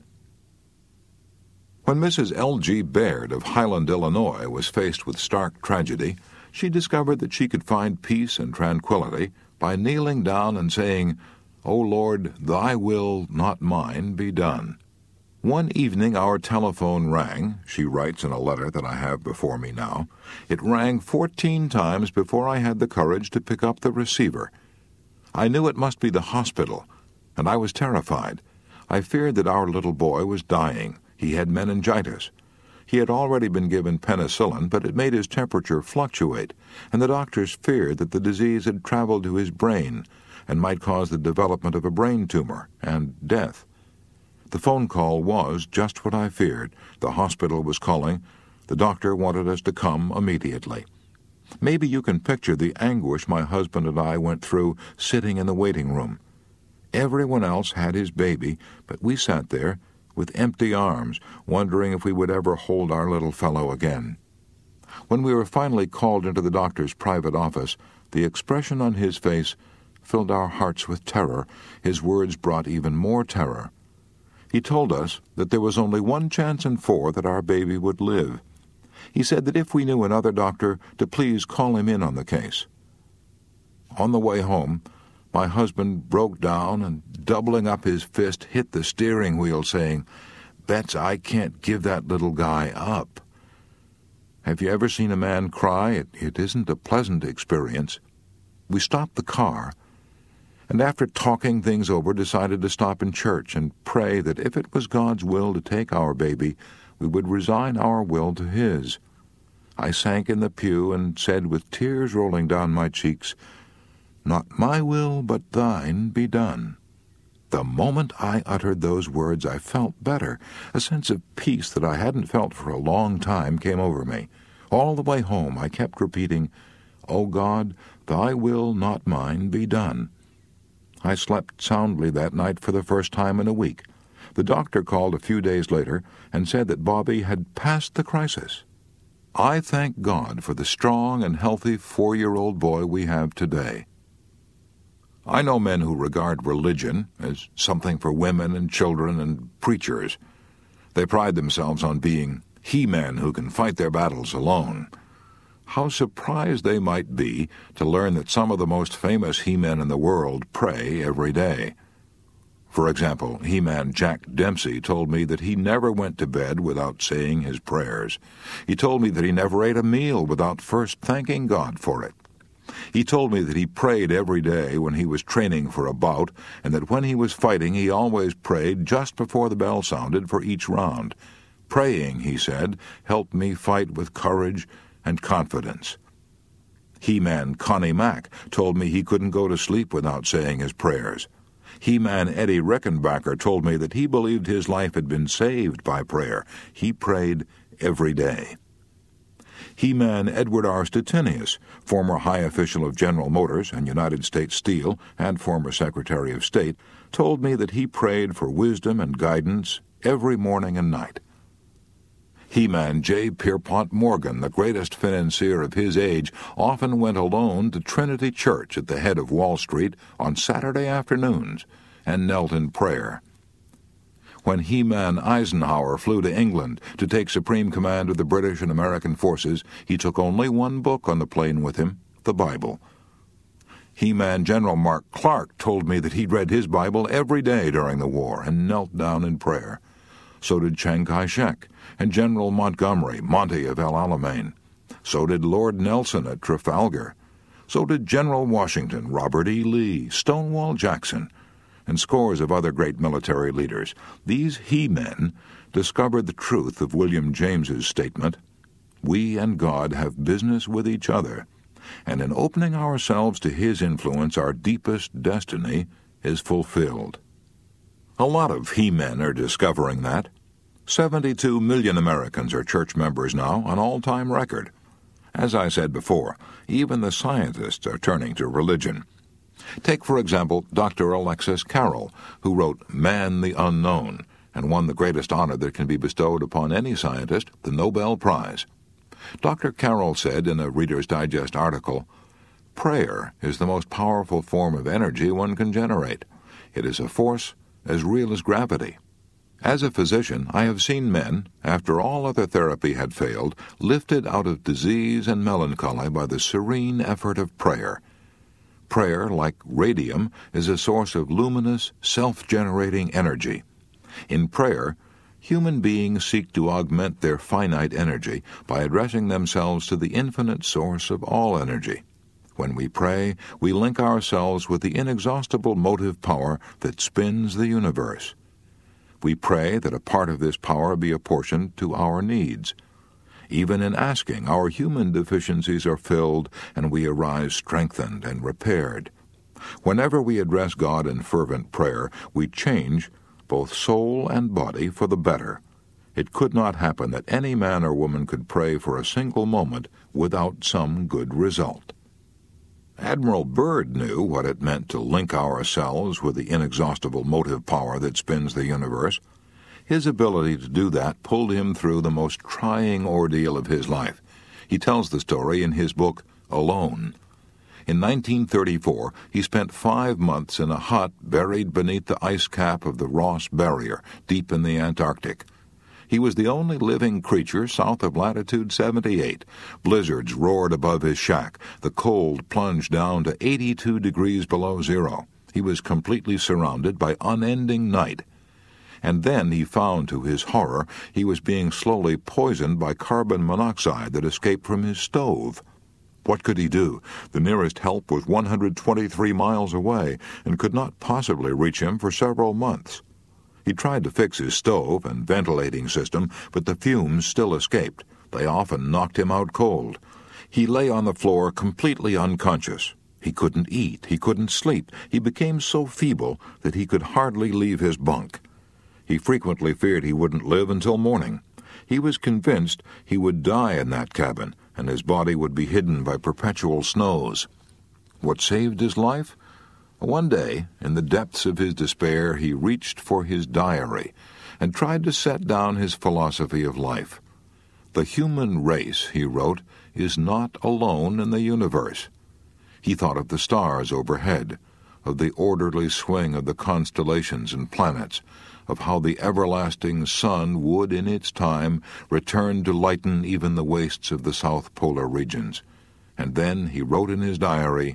Speaker 1: When Missus L G Baird of Highland, Illinois, was faced with stark tragedy, she discovered that she could find peace and tranquility by kneeling down and saying, "O Lord, thy will, not mine, be done." One evening our telephone rang, she writes in a letter that I have before me now. It rang fourteen times before I had the courage to pick up the receiver. I knew it must be the hospital, and I was terrified. I feared that our little boy was dying. He had meningitis. He had already been given penicillin, but it made his temperature fluctuate, and the doctors feared that the disease had traveled to his brain and might cause the development of a brain tumor and death. The phone call was just what I feared. The hospital was calling. The doctor wanted us to come immediately. Maybe you can picture the anguish my husband and I went through sitting in the waiting room. Everyone else had his baby, but we sat there, with empty arms, wondering if we would ever hold our little fellow again. When we were finally called into the doctor's private office, the expression on his face filled our hearts with terror. His words brought even more terror. He told us that there was only one chance in four that our baby would live. He said that if we knew another doctor, to please call him in on the case. On the way home, my husband broke down and, doubling up his fist, hit the steering wheel, saying, "Bets, I can't give that little guy up." Have you ever seen a man cry? It, it isn't a pleasant experience. We stopped the car, and after talking things over, decided to stop in church and pray that if it was God's will to take our baby, we would resign our will to His. I sank in the pew and said with tears rolling down my cheeks, "Not my will, but thine be done." The moment I uttered those words, I felt better. A sense of peace that I hadn't felt for a long time came over me. All the way home I kept repeating, "O God, thy will, not mine, be done." I slept soundly that night for the first time in a week. The doctor called a few days later and said that Bobby had passed the crisis. I thank God for the strong and healthy four-year-old boy we have today. I know men who regard religion as something for women and children and preachers. They pride themselves on being he-men who can fight their battles alone. How surprised they might be to learn that some of the most famous he-men in the world pray every day. For example, he-man Jack Dempsey told me that he never went to bed without saying his prayers. He told me that he never ate a meal without first thanking God for it. He told me that he prayed every day when he was training for a bout, and that when he was fighting he always prayed just before the bell sounded for each round. Praying, he said, helped me fight with courage and confidence. He-man Connie Mack told me he couldn't go to sleep without saying his prayers. He-man Eddie Rickenbacker told me that he believed his life had been saved by prayer. He prayed every day. He-man Edward R. Stettinius, former high official of General Motors and United States Steel and former Secretary of State, told me that he prayed for wisdom and guidance every morning and night. He-man J. Pierpont Morgan, the greatest financier of his age, often went alone to Trinity Church at the head of Wall Street on Saturday afternoons and knelt in prayer. When He-man Eisenhower flew to England to take supreme command of the British and American forces, he took only one book on the plane with him, the Bible. He-man General Mark Clark told me that he'd read his Bible every day during the war and knelt down in prayer. So did Chiang Kai-shek and General Montgomery, Monty of El Alamein. So did Lord Nelson at Trafalgar. So did General Washington, Robert E. Lee, Stonewall Jackson, and scores of other great military leaders. These he-men discovered the truth of William James's statement, "We and God have business with each other, and in opening ourselves to His influence, our deepest destiny is fulfilled." A lot of he-men are discovering that. seventy-two million Americans are church members now, an all-time record. As I said before, even the scientists are turning to religion. Take, for example, Doctor Alexis Carrel, who wrote Man the Unknown and won the greatest honor that can be bestowed upon any scientist, the Nobel Prize. Doctor Carrel said in a Reader's Digest article, "Prayer is the most powerful form of energy one can generate. It is a force as real as gravity. As a physician, I have seen men, after all other therapy had failed, lifted out of disease and melancholy by the serene effort of prayer. Prayer, like radium, is a source of luminous, self-generating energy. In prayer, human beings seek to augment their finite energy by addressing themselves to the infinite source of all energy. When we pray, we link ourselves with the inexhaustible motive power that spins the universe. We pray that a part of this power be apportioned to our needs. Even in asking, our human deficiencies are filled, and we arise strengthened and repaired. Whenever we address God in fervent prayer, we change both soul and body for the better. It could not happen that any man or woman could pray for a single moment without some good result. Admiral Byrd knew what it meant to link ourselves with the inexhaustible motive power that spins the universe. His ability to do that pulled him through the most trying ordeal of his life. He tells the story in his book, Alone. In nineteen thirty-four, he spent five months in a hut buried beneath the ice cap of the Ross Barrier, deep in the Antarctic. He was the only living creature south of latitude seventy-eight. Blizzards roared above his shack. The cold plunged down to eighty-two degrees below zero. He was completely surrounded by unending night. And then he found, to his horror, he was being slowly poisoned by carbon monoxide that escaped from his stove. What could he do? The nearest help was one hundred twenty-three miles away and could not possibly reach him for several months. He tried to fix his stove and ventilating system, but the fumes still escaped. They often knocked him out cold. He lay on the floor completely unconscious. He couldn't eat. He couldn't sleep. He became so feeble that he could hardly leave his bunk. He frequently feared he wouldn't live until morning. He was convinced he would die in that cabin, and his body would be hidden by perpetual snows. What saved his life? One day, in the depths of his despair, he reached for his diary and tried to set down his philosophy of life. The human race, he wrote, is not alone in the universe. He thought of the stars overhead, of the orderly swing of the constellations and planets, of how the everlasting sun would, in its time, return to lighten even the wastes of the south polar regions. And then he wrote in his diary,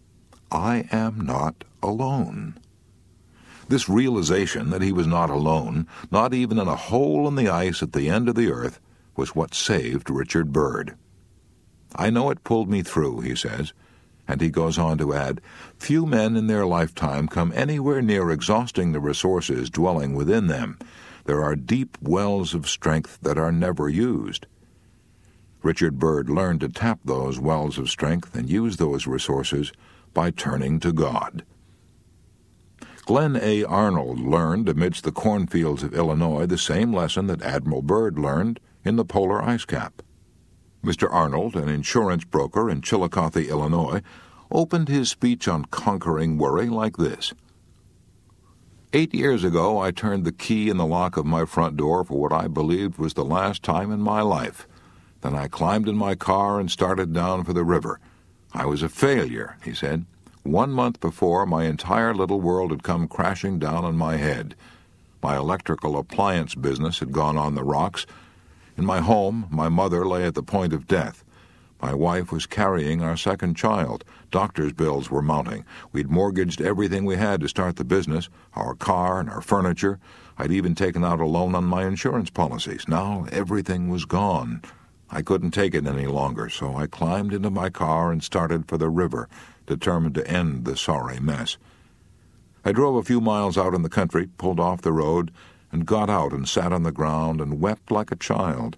Speaker 1: "I am not alone." This realization that he was not alone, not even in a hole in the ice at the end of the earth, was what saved Richard Byrd. "I know it pulled me through," he says. And he goes on to add, "Few men in their lifetime come anywhere near exhausting the resources dwelling within them. There are deep wells of strength that are never used." Richard Byrd learned to tap those wells of strength and use those resources by turning to God. Glenn A. Arnold learned amidst the cornfields of Illinois the same lesson that Admiral Byrd learned in the polar ice cap. Mister Arnold, an insurance broker in Chillicothe, Illinois, opened his speech on conquering worry like this. Eight years ago, I turned the key in the lock of my front door for what I believed was the last time in my life. Then I climbed in my car and started down for the river. I was a failure," he said. "One month before, my entire little world had come crashing down on my head. My electrical appliance business had gone on the rocks. In my home, my mother lay at the point of death. My wife was carrying our second child. Doctor's bills were mounting. We'd mortgaged everything we had to start the business, our car and our furniture. I'd even taken out a loan on my insurance policies. Now everything was gone. I couldn't take it any longer, so I climbed into my car and started for the river, determined to end the sorry mess. I drove a few miles out in the country, pulled off the road, and got out and sat on the ground and wept like a child.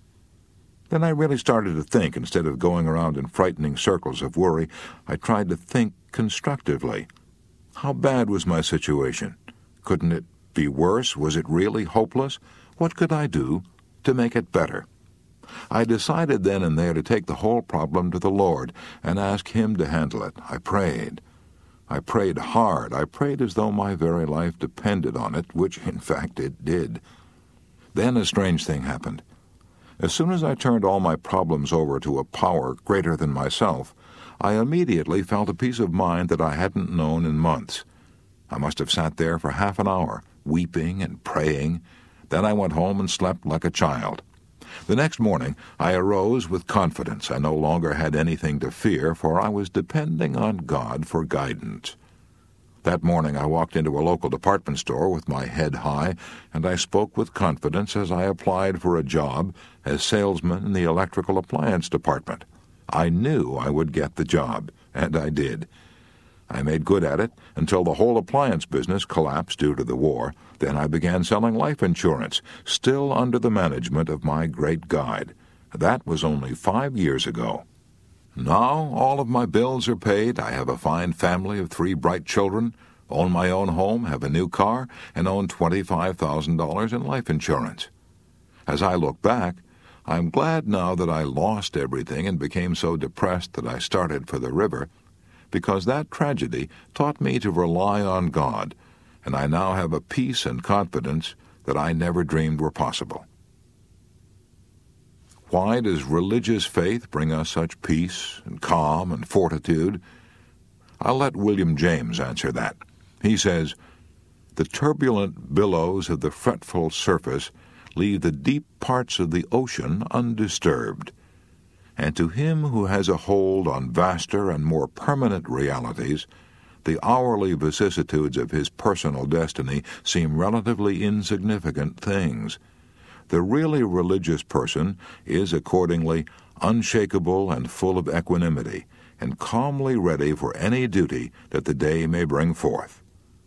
Speaker 1: Then I really started to think. Instead of going around in frightening circles of worry, I tried to think constructively. How bad was my situation? Couldn't it be worse? Was it really hopeless? What could I do to make it better? I decided then and there to take the whole problem to the Lord and ask Him to handle it. I prayed. I prayed hard. I prayed as though my very life depended on it, which, in fact, it did. Then a strange thing happened. As soon as I turned all my problems over to a power greater than myself, I immediately felt a peace of mind that I hadn't known in months. I must have sat there for half an hour, weeping and praying. Then I went home and slept like a child. The next morning, I arose with confidence. I no longer had anything to fear, for I was depending on God for guidance. That morning I walked into a local department store with my head high, and I spoke with confidence as I applied for a job as salesman in the electrical appliance department. I knew I would get the job, and I did. I made good at it until the whole appliance business collapsed due to the war. Then I began selling life insurance, still under the management of my great guide. That was only five years ago. Now all of my bills are paid. I have a fine family of three bright children, own my own home, have a new car, and own twenty-five thousand dollars in life insurance. As I look back, I'm glad now that I lost everything and became so depressed that I started for the river, because that tragedy taught me to rely on God, and I now have a peace and confidence that I never dreamed were possible. Why does religious faith bring us such peace and calm and fortitude? I'll let William James answer that. He says, "The turbulent billows of the fretful surface leave the deep parts of the ocean undisturbed, and to him who has a hold on vaster and more permanent realities, the hourly vicissitudes of his personal destiny seem relatively insignificant things. The really religious person is accordingly unshakable and full of equanimity, and calmly ready for any duty that the day may bring forth."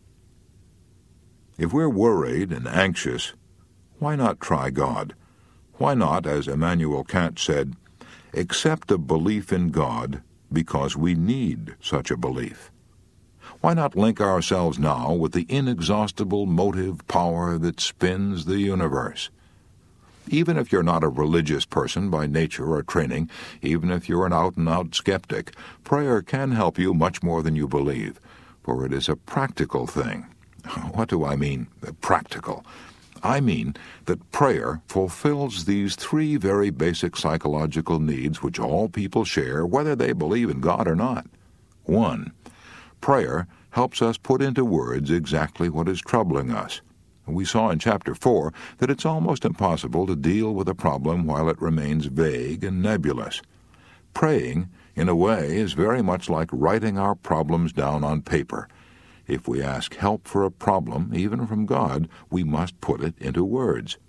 Speaker 1: If we're worried and anxious, why not try God? Why not, as Immanuel Kant said, accept a belief in God because we need such a belief? Why not link ourselves now with the inexhaustible motive power that spins the universe? Even if you're not a religious person by nature or training, even if you're an out-and-out skeptic, prayer can help you much more than you believe, for it is a practical thing. What do I mean, practical? I mean that prayer fulfills these three very basic psychological needs which all people share, whether they believe in God or not. One, prayer helps us put into words exactly what is troubling us. We saw in chapter four that it's almost impossible to deal with a problem while it remains vague and nebulous. Praying, in a way, is very much like writing our problems down on paper. If we ask help for a problem, even from God, we must put it into words.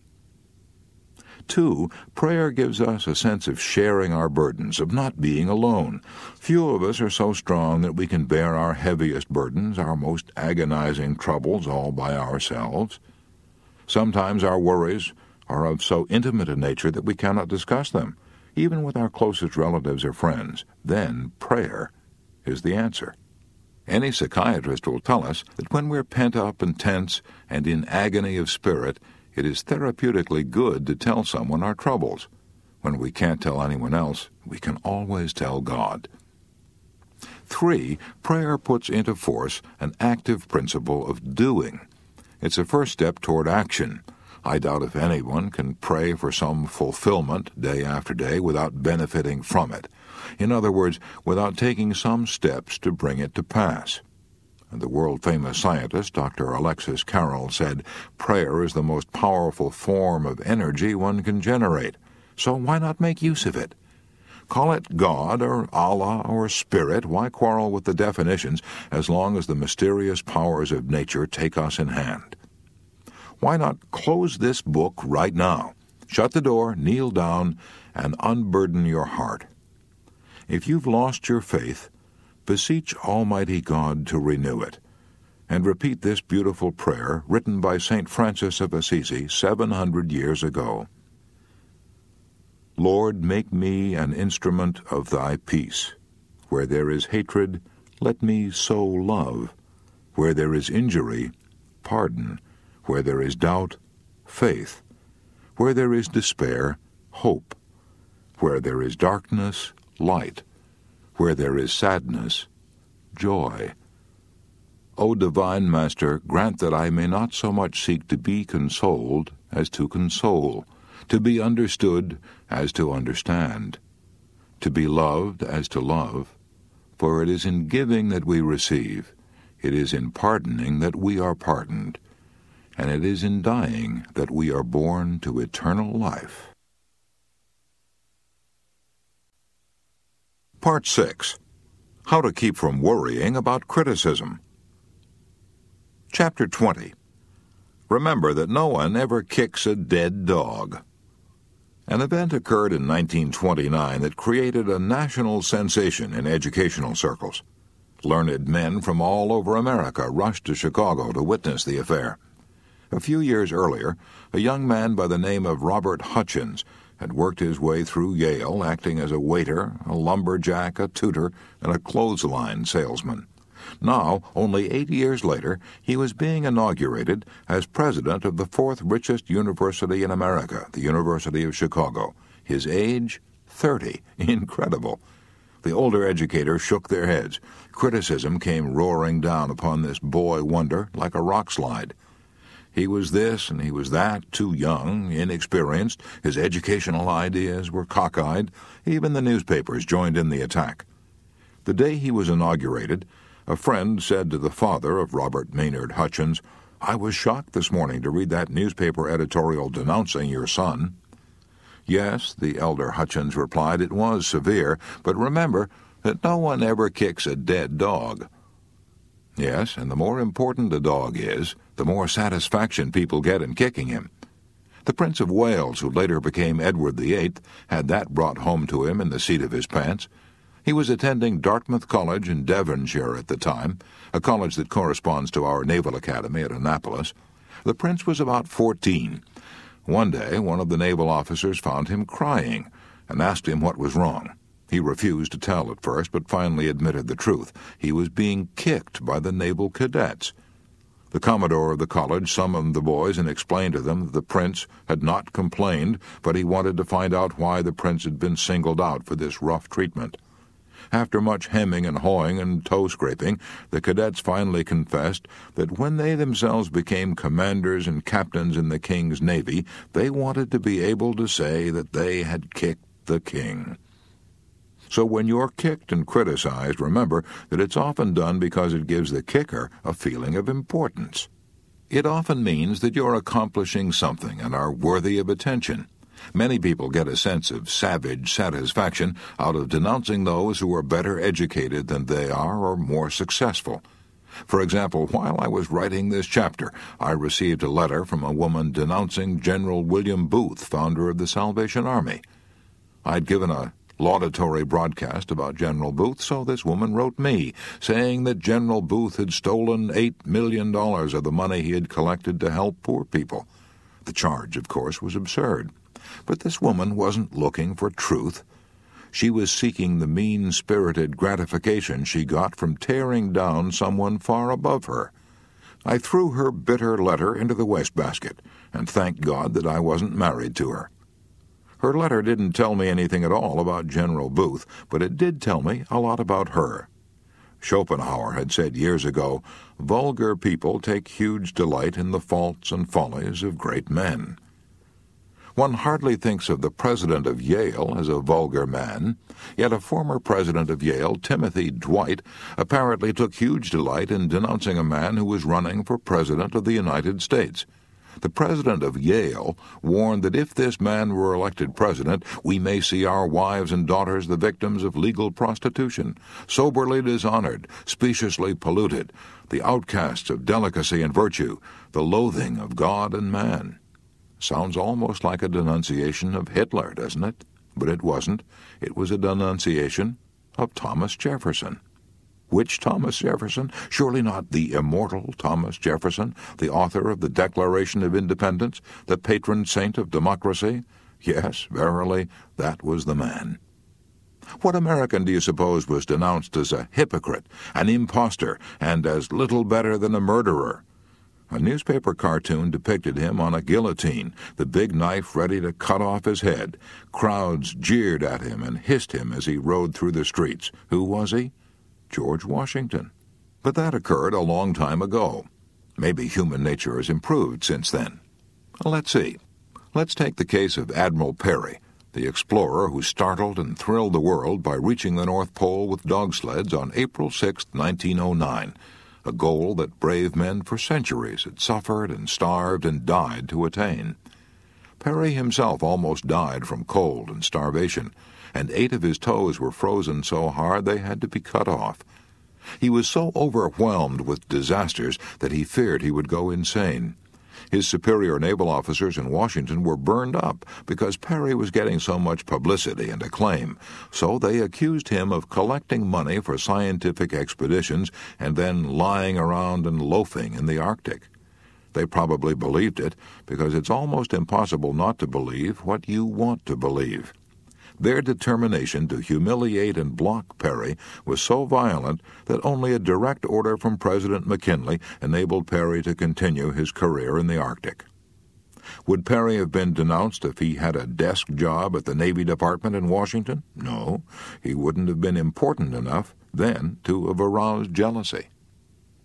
Speaker 1: Two, prayer gives us a sense of sharing our burdens, of not being alone. Few of us are so strong that we can bear our heaviest burdens, our most agonizing troubles, all by ourselves. Sometimes our worries are of so intimate a nature that we cannot discuss them, even with our closest relatives or friends. Then prayer is the answer. Any psychiatrist will tell us that when we're pent up and tense and in agony of spirit, it is therapeutically good to tell someone our troubles. When we can't tell anyone else, we can always tell God. Three, prayer puts into force an active principle of doing. It's a first step toward action. I doubt if anyone can pray for some fulfillment day after day without benefiting from it. In other words, without taking some steps to bring it to pass. And the world-famous scientist, Doctor Alexis Carrel, said, "Prayer is the most powerful form of energy one can generate, so why not make use of it? Call it God or Allah or Spirit, why quarrel with the definitions as long as the mysterious powers of nature take us in hand? Why not close this book right now, shut the door, kneel down, and unburden your heart? If you've lost your faith, beseech Almighty God to renew it, and repeat this beautiful prayer written by Saint Francis of Assisi seven hundred years ago. Lord, make me an instrument of thy peace. Where there is hatred, let me sow love. Where there is injury, pardon. Where there is doubt, faith. Where there is despair, hope. Where there is darkness, light. Where there is sadness, joy. O divine Master, grant that I may not so much seek to be consoled as to console, to be understood as to understand, to be loved as to love, for it is in giving that we receive, it is in pardoning that we are pardoned, and it is in dying that we are born to eternal life. Part six. How to keep from worrying about criticism. Chapter twenty. Remember that no one ever kicks a dead dog. An event occurred in nineteen twenty-nine that created a national sensation in educational circles. Learned men from all over America rushed to Chicago to witness the affair. A few years earlier, a young man by the name of Robert Hutchins had worked his way through Yale, acting as a waiter, a lumberjack, a tutor, and a clothesline salesman. Now, only eight years later, he was being inaugurated as president of the fourth richest university in America, the University of Chicago. His age, thirty. Incredible. The older educators shook their heads. Criticism came roaring down upon this boy wonder like a rock slide. He was this and he was that, too young, inexperienced, his educational ideas were cockeyed. Even the newspapers joined in the attack. The day he was inaugurated, a friend said to the father of Robert Maynard Hutchins, "I was shocked this morning to read that newspaper editorial denouncing your son." Yes, the elder Hutchins replied, it was severe, but remember that no one ever kicks a dead dog. Yes, and the more important a dog is, the more satisfaction people get in kicking him. The Prince of Wales, who later became Edward the Eighth, had that brought home to him in the seat of his pants. He was attending Dartmouth College in Devonshire at the time, a college that corresponds to our Naval Academy at Annapolis. The prince was about fourteen. One day, one of the naval officers found him crying and asked him what was wrong. He refused to tell at first, but finally admitted the truth. He was being kicked by the naval cadets. The commodore of the college summoned the boys and explained to them that the prince had not complained, but he wanted to find out why the prince had been singled out for this rough treatment. After much hemming and hawing and toe-scraping, the cadets finally confessed that when they themselves became commanders and captains in the king's navy, they wanted to be able to say that they had kicked the king. So when you're kicked and criticized, remember that it's often done because it gives the kicker a feeling of importance. It often means that you're accomplishing something and are worthy of attention. Many people get a sense of savage satisfaction out of denouncing those who are better educated than they are or more successful. For example, while I was writing this chapter, I received a letter from a woman denouncing General William Booth, founder of the Salvation Army. I'd given a laudatory broadcast about General Booth, so this woman wrote me, saying that General Booth had stolen eight million dollars of the money he had collected to help poor people. The charge, of course, was absurd. But this woman wasn't looking for truth. She was seeking the mean-spirited gratification she got from tearing down someone far above her. I threw her bitter letter into the wastebasket, and thanked God that I wasn't married to her. Her letter didn't tell me anything at all about General Booth, but it did tell me a lot about her. Schopenhauer had said years ago, "Vulgar people take huge delight in the faults and follies of great men." One hardly thinks of the president of Yale as a vulgar man, yet a former president of Yale, Timothy Dwight, apparently took huge delight in denouncing a man who was running for president of the United States. The president of Yale warned that if this man were elected president, we may see our wives and daughters the victims of legal prostitution, soberly dishonored, speciously polluted, the outcasts of delicacy and virtue, the loathing of God and man. Sounds almost like a denunciation of Hitler, doesn't it? But it wasn't. It was a denunciation of Thomas Jefferson. Which Thomas Jefferson? Surely not the immortal Thomas Jefferson, the author of the Declaration of Independence, the patron saint of democracy? Yes, verily, that was the man. What American do you suppose was denounced as a hypocrite, an impostor, and as little better than a murderer? A newspaper cartoon depicted him on a guillotine, the big knife ready to cut off his head. Crowds jeered at him and hissed him as he rode through the streets. Who was he? George Washington. But that occurred a long time ago. Maybe human nature has improved since then. Let's see. Let's take the case of Admiral Peary, the explorer who startled and thrilled the world by reaching the North Pole with dog sleds on April sixth, nineteen oh nine, a goal that brave men for centuries had suffered and starved and died to attain. Peary himself almost died from cold and starvation, and eight of his toes were frozen so hard they had to be cut off. He was so overwhelmed with disasters that he feared he would go insane. His superior naval officers in Washington were burned up because Peary was getting so much publicity and acclaim, so they accused him of collecting money for scientific expeditions and then lying around and loafing in the Arctic. They probably believed it, because it's almost impossible not to believe what you want to believe. Their determination to humiliate and block Peary was so violent that only a direct order from President McKinley enabled Peary to continue his career in the Arctic. Would Peary have been denounced if he had a desk job at the Navy Department in Washington? No, he wouldn't have been important enough then to have aroused jealousy.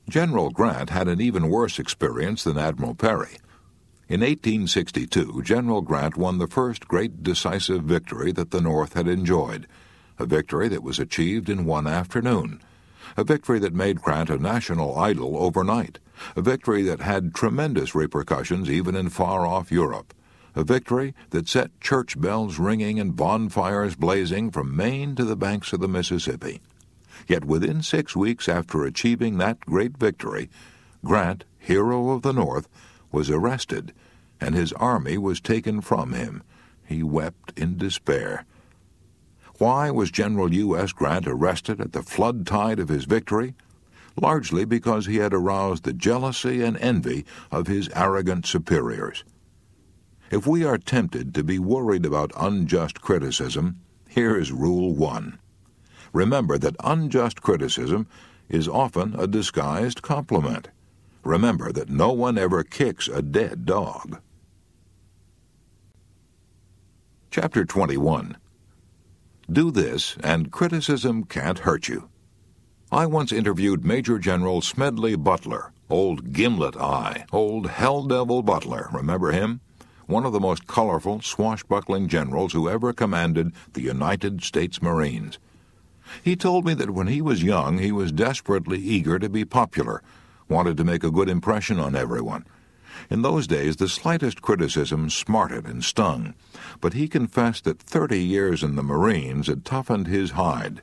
Speaker 1: General Grant had an even worse experience than Admiral Perry. In eighteen sixty-two, General Grant won the first great decisive victory that the North had enjoyed, a victory that was achieved in one afternoon, a victory that made Grant a national idol overnight, a victory that had tremendous repercussions even in far-off Europe, a victory that set church bells ringing and bonfires blazing from Maine to the banks of the Mississippi. Yet within six weeks after achieving that great victory, Grant, hero of the North, was arrested, and his army was taken from him. He wept in despair. Why was General U S Grant arrested at the flood tide of his victory? Largely because he had aroused the jealousy and envy of his arrogant superiors. If we are tempted to be worried about unjust criticism, here is rule one. Remember that unjust criticism is often a disguised compliment. Remember that no one ever kicks a dead dog. Chapter twenty-one. Do this, and criticism can't hurt you. I once interviewed Major General Smedley Butler, old Gimlet Eye, old Hell Devil Butler, remember him? One of the most colorful, swashbuckling generals who ever commanded the United States Marines. He told me that when he was young, he was desperately eager to be popular, wanted to make a good impression on everyone. In those days, the slightest criticism smarted and stung, but he confessed that thirty years in the Marines had toughened his hide.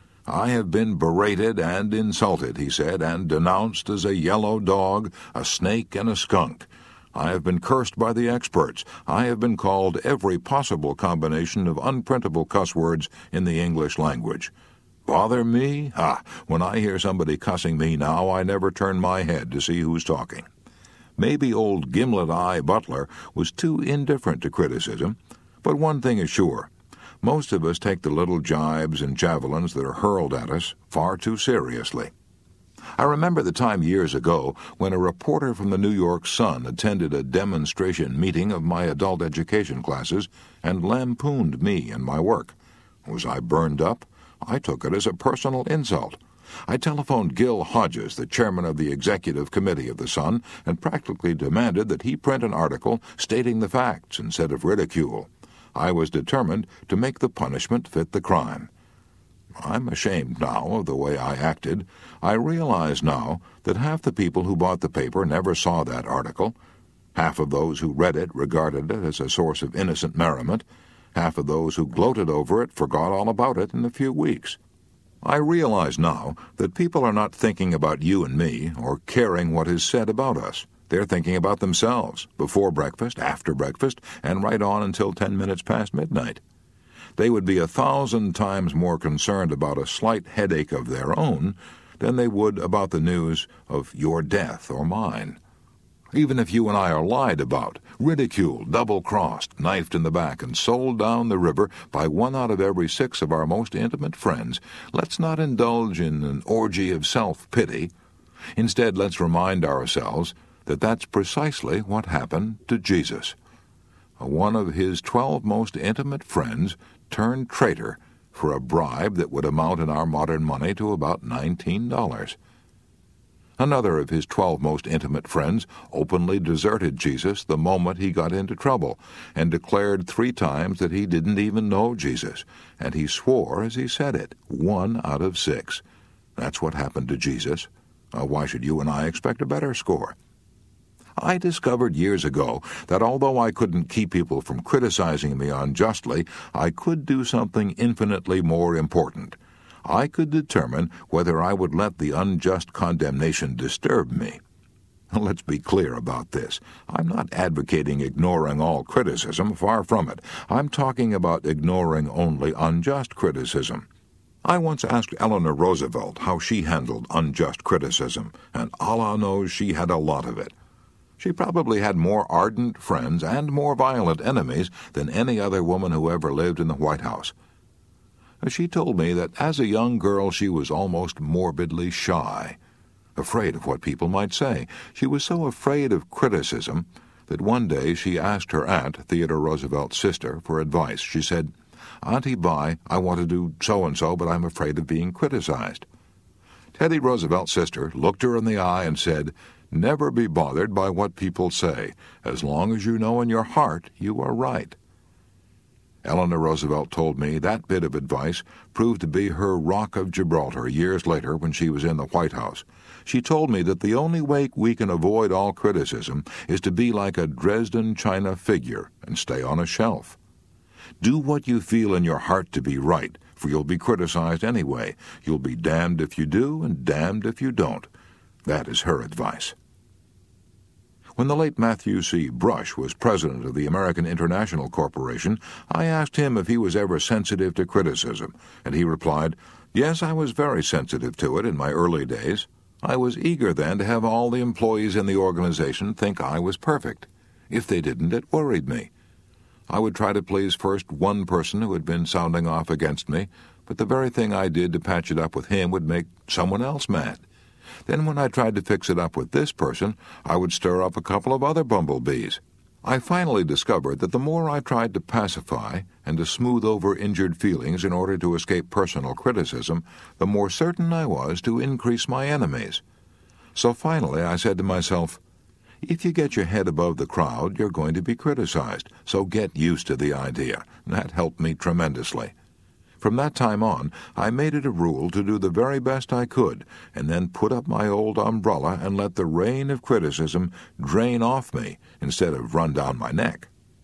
Speaker 1: I have been berated and insulted, he said, and denounced as a yellow dog, a snake, and a skunk. I have been cursed by the experts. I have been called every possible combination of unprintable cuss words in the English language. Bother me? Ha! When I hear somebody cussing me now, I never turn my head to see who's talking. Maybe old Gimlet Eye Butler was too indifferent to criticism, but one thing is sure. Most of us take the little jibes and javelins that are hurled at us far too seriously. I remember the time years ago when a reporter from the New York Sun attended a demonstration meeting of my adult education classes and lampooned me and my work. Was I burned up? I took it as a personal insult. I telephoned Gil Hodges, the chairman of the executive committee of the Sun, and practically demanded that he print an article stating the facts instead of ridicule. I was determined to make the punishment fit the crime. I'm ashamed now of the way I acted. I realize now that half the people who bought the paper never saw that article. Half of those who read it regarded it as a source of innocent merriment. Half of those who gloated over it forgot all about it in a few weeks. I realize now that people are not thinking about you and me or caring what is said about us. They're thinking about themselves, before breakfast, after breakfast, and right on until ten minutes past midnight. They would be a thousand times more concerned about a slight headache of their own than they would about the news of your death or mine. Even if you and I are lied about, ridiculed, double-crossed, knifed in the back, and sold down the river by one out of every six of our most intimate friends, let's not indulge in an orgy of self-pity. Instead, let's remind ourselves that that's precisely what happened to Jesus. One of his twelve most intimate friends turned traitor for a bribe that would amount in our modern money to about nineteen dollars. Another of his twelve most intimate friends openly deserted Jesus the moment he got into trouble and declared three times that he didn't even know Jesus, and he swore as he said it, one out of six. That's what happened to Jesus. Uh, why should you and I expect a better score? I discovered years ago that although I couldn't keep people from criticizing me unjustly, I could do something infinitely more important. I could determine whether I would let the unjust condemnation disturb me. Let's be clear about this. I'm not advocating ignoring all criticism, far from it. I'm talking about ignoring only unjust criticism. I once asked Eleanor Roosevelt how she handled unjust criticism, and Allah knows she had a lot of it. She probably had more ardent friends and more violent enemies than any other woman who ever lived in the White House. She told me that as a young girl she was almost morbidly shy, afraid of what people might say. She was so afraid of criticism that one day she asked her aunt, Theodore Roosevelt's sister, for advice. She said, "Auntie Vi, I want to do so-and-so, but I'm afraid of being criticized." Teddy Roosevelt's sister looked her in the eye and said, "Never be bothered by what people say, as long as you know in your heart you are right." Eleanor Roosevelt told me that bit of advice proved to be her rock of Gibraltar years later when she was in the White House. She told me that the only way we can avoid all criticism is to be like a Dresden china figure and stay on a shelf. Do what you feel in your heart to be right, for you'll be criticized anyway. You'll be damned if you do and damned if you don't. That is her advice. When the late Matthew C. Brush was president of the American International Corporation, I asked him if he was ever sensitive to criticism, and he replied, "Yes, I was very sensitive to it in my early days. I was eager then to have all the employees in the organization think I was perfect. If they didn't, it worried me. I would try to please first one person who had been sounding off against me, but the very thing I did to patch it up with him would make someone else mad. Then when I tried to fix it up with this person, I would stir up a couple of other bumblebees. I finally discovered that the more I tried to pacify and to smooth over injured feelings in order to escape personal criticism, the more certain I was to increase my enemies. So finally I said to myself, if you get your head above the crowd, you're going to be criticized, so get used to the idea. That helped me tremendously. From that time on, I made it a rule to do the very best I could, and then put up my old umbrella and let the rain of criticism drain off me instead of run down my neck.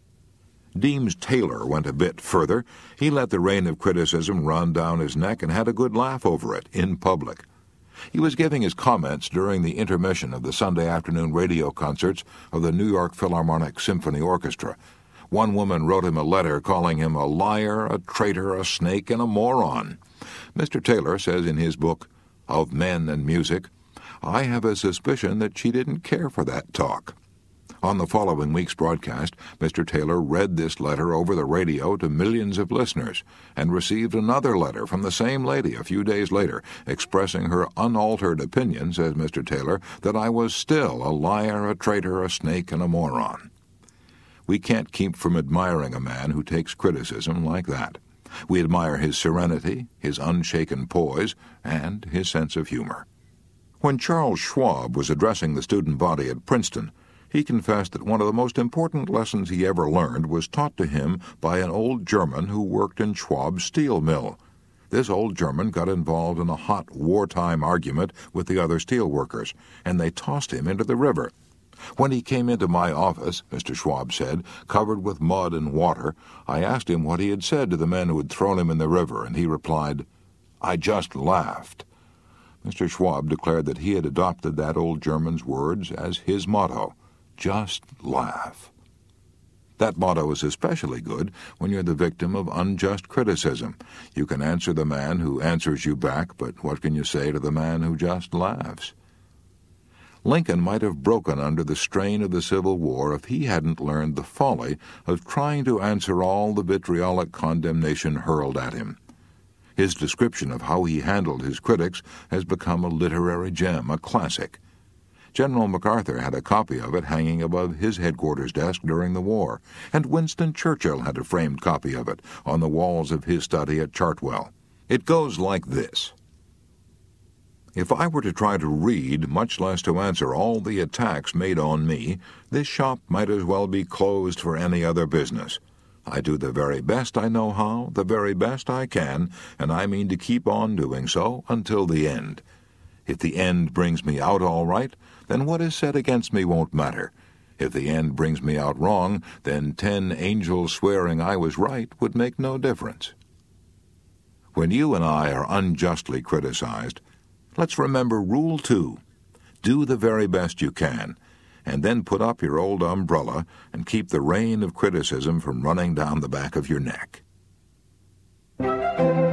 Speaker 1: Deems Taylor went a bit further. He let the rain of criticism run down his neck and had a good laugh over it in public. He was giving his comments during the intermission of the Sunday afternoon radio concerts of the New York Philharmonic Symphony Orchestra. One woman wrote him a letter calling him a liar, a traitor, a snake, and a moron. Mister Taylor says in his book, Of Men and Music, I have a suspicion that she didn't care for that talk. On the following week's broadcast, Mister Taylor read this letter over the radio to millions of listeners and received another letter from the same lady a few days later expressing her unaltered opinion, says Mister Taylor, that I was still a liar, a traitor, a snake, and a moron. We can't keep from admiring a man who takes criticism like that. We admire his serenity, his unshaken poise, and his sense of humor. When Charles Schwab was addressing the student body at Princeton, he confessed that one of the most important lessons he ever learned was taught to him by an old German who worked in Schwab's steel mill. This old German got involved in a hot wartime argument with the other steel workers, and they tossed him into the river. When he came into my office, Mister Schwab said, covered with mud and water, I asked him what he had said to the men who had thrown him in the river, and he replied, I just laughed. Mister Schwab declared that he had adopted that old German's words as his motto, just laugh. That motto is especially good when you're the victim of unjust criticism. You can answer the man who answers you back, but what can you say to the man who just laughs? Lincoln might have broken under the strain of the Civil War if he hadn't learned the folly of trying to answer all the vitriolic condemnation hurled at him. His description of how he handled his critics has become a literary gem, a classic. General MacArthur had a copy of it hanging above his headquarters desk during the war, and Winston Churchill had a framed copy of it on the walls of his study at Chartwell. It goes like this. If I were to try to read, much less to answer all the attacks made on me, this shop might as well be closed for any other business. I do the very best I know how, the very best I can, and I mean to keep on doing so until the end. If the end brings me out all right, then what is said against me won't matter. If the end brings me out wrong, then ten angels swearing I was right would make no difference. When you and I are unjustly criticized, let's remember Rule two. Do the very best you can, and then put up your old umbrella and keep the rain of criticism from running down the back of your neck.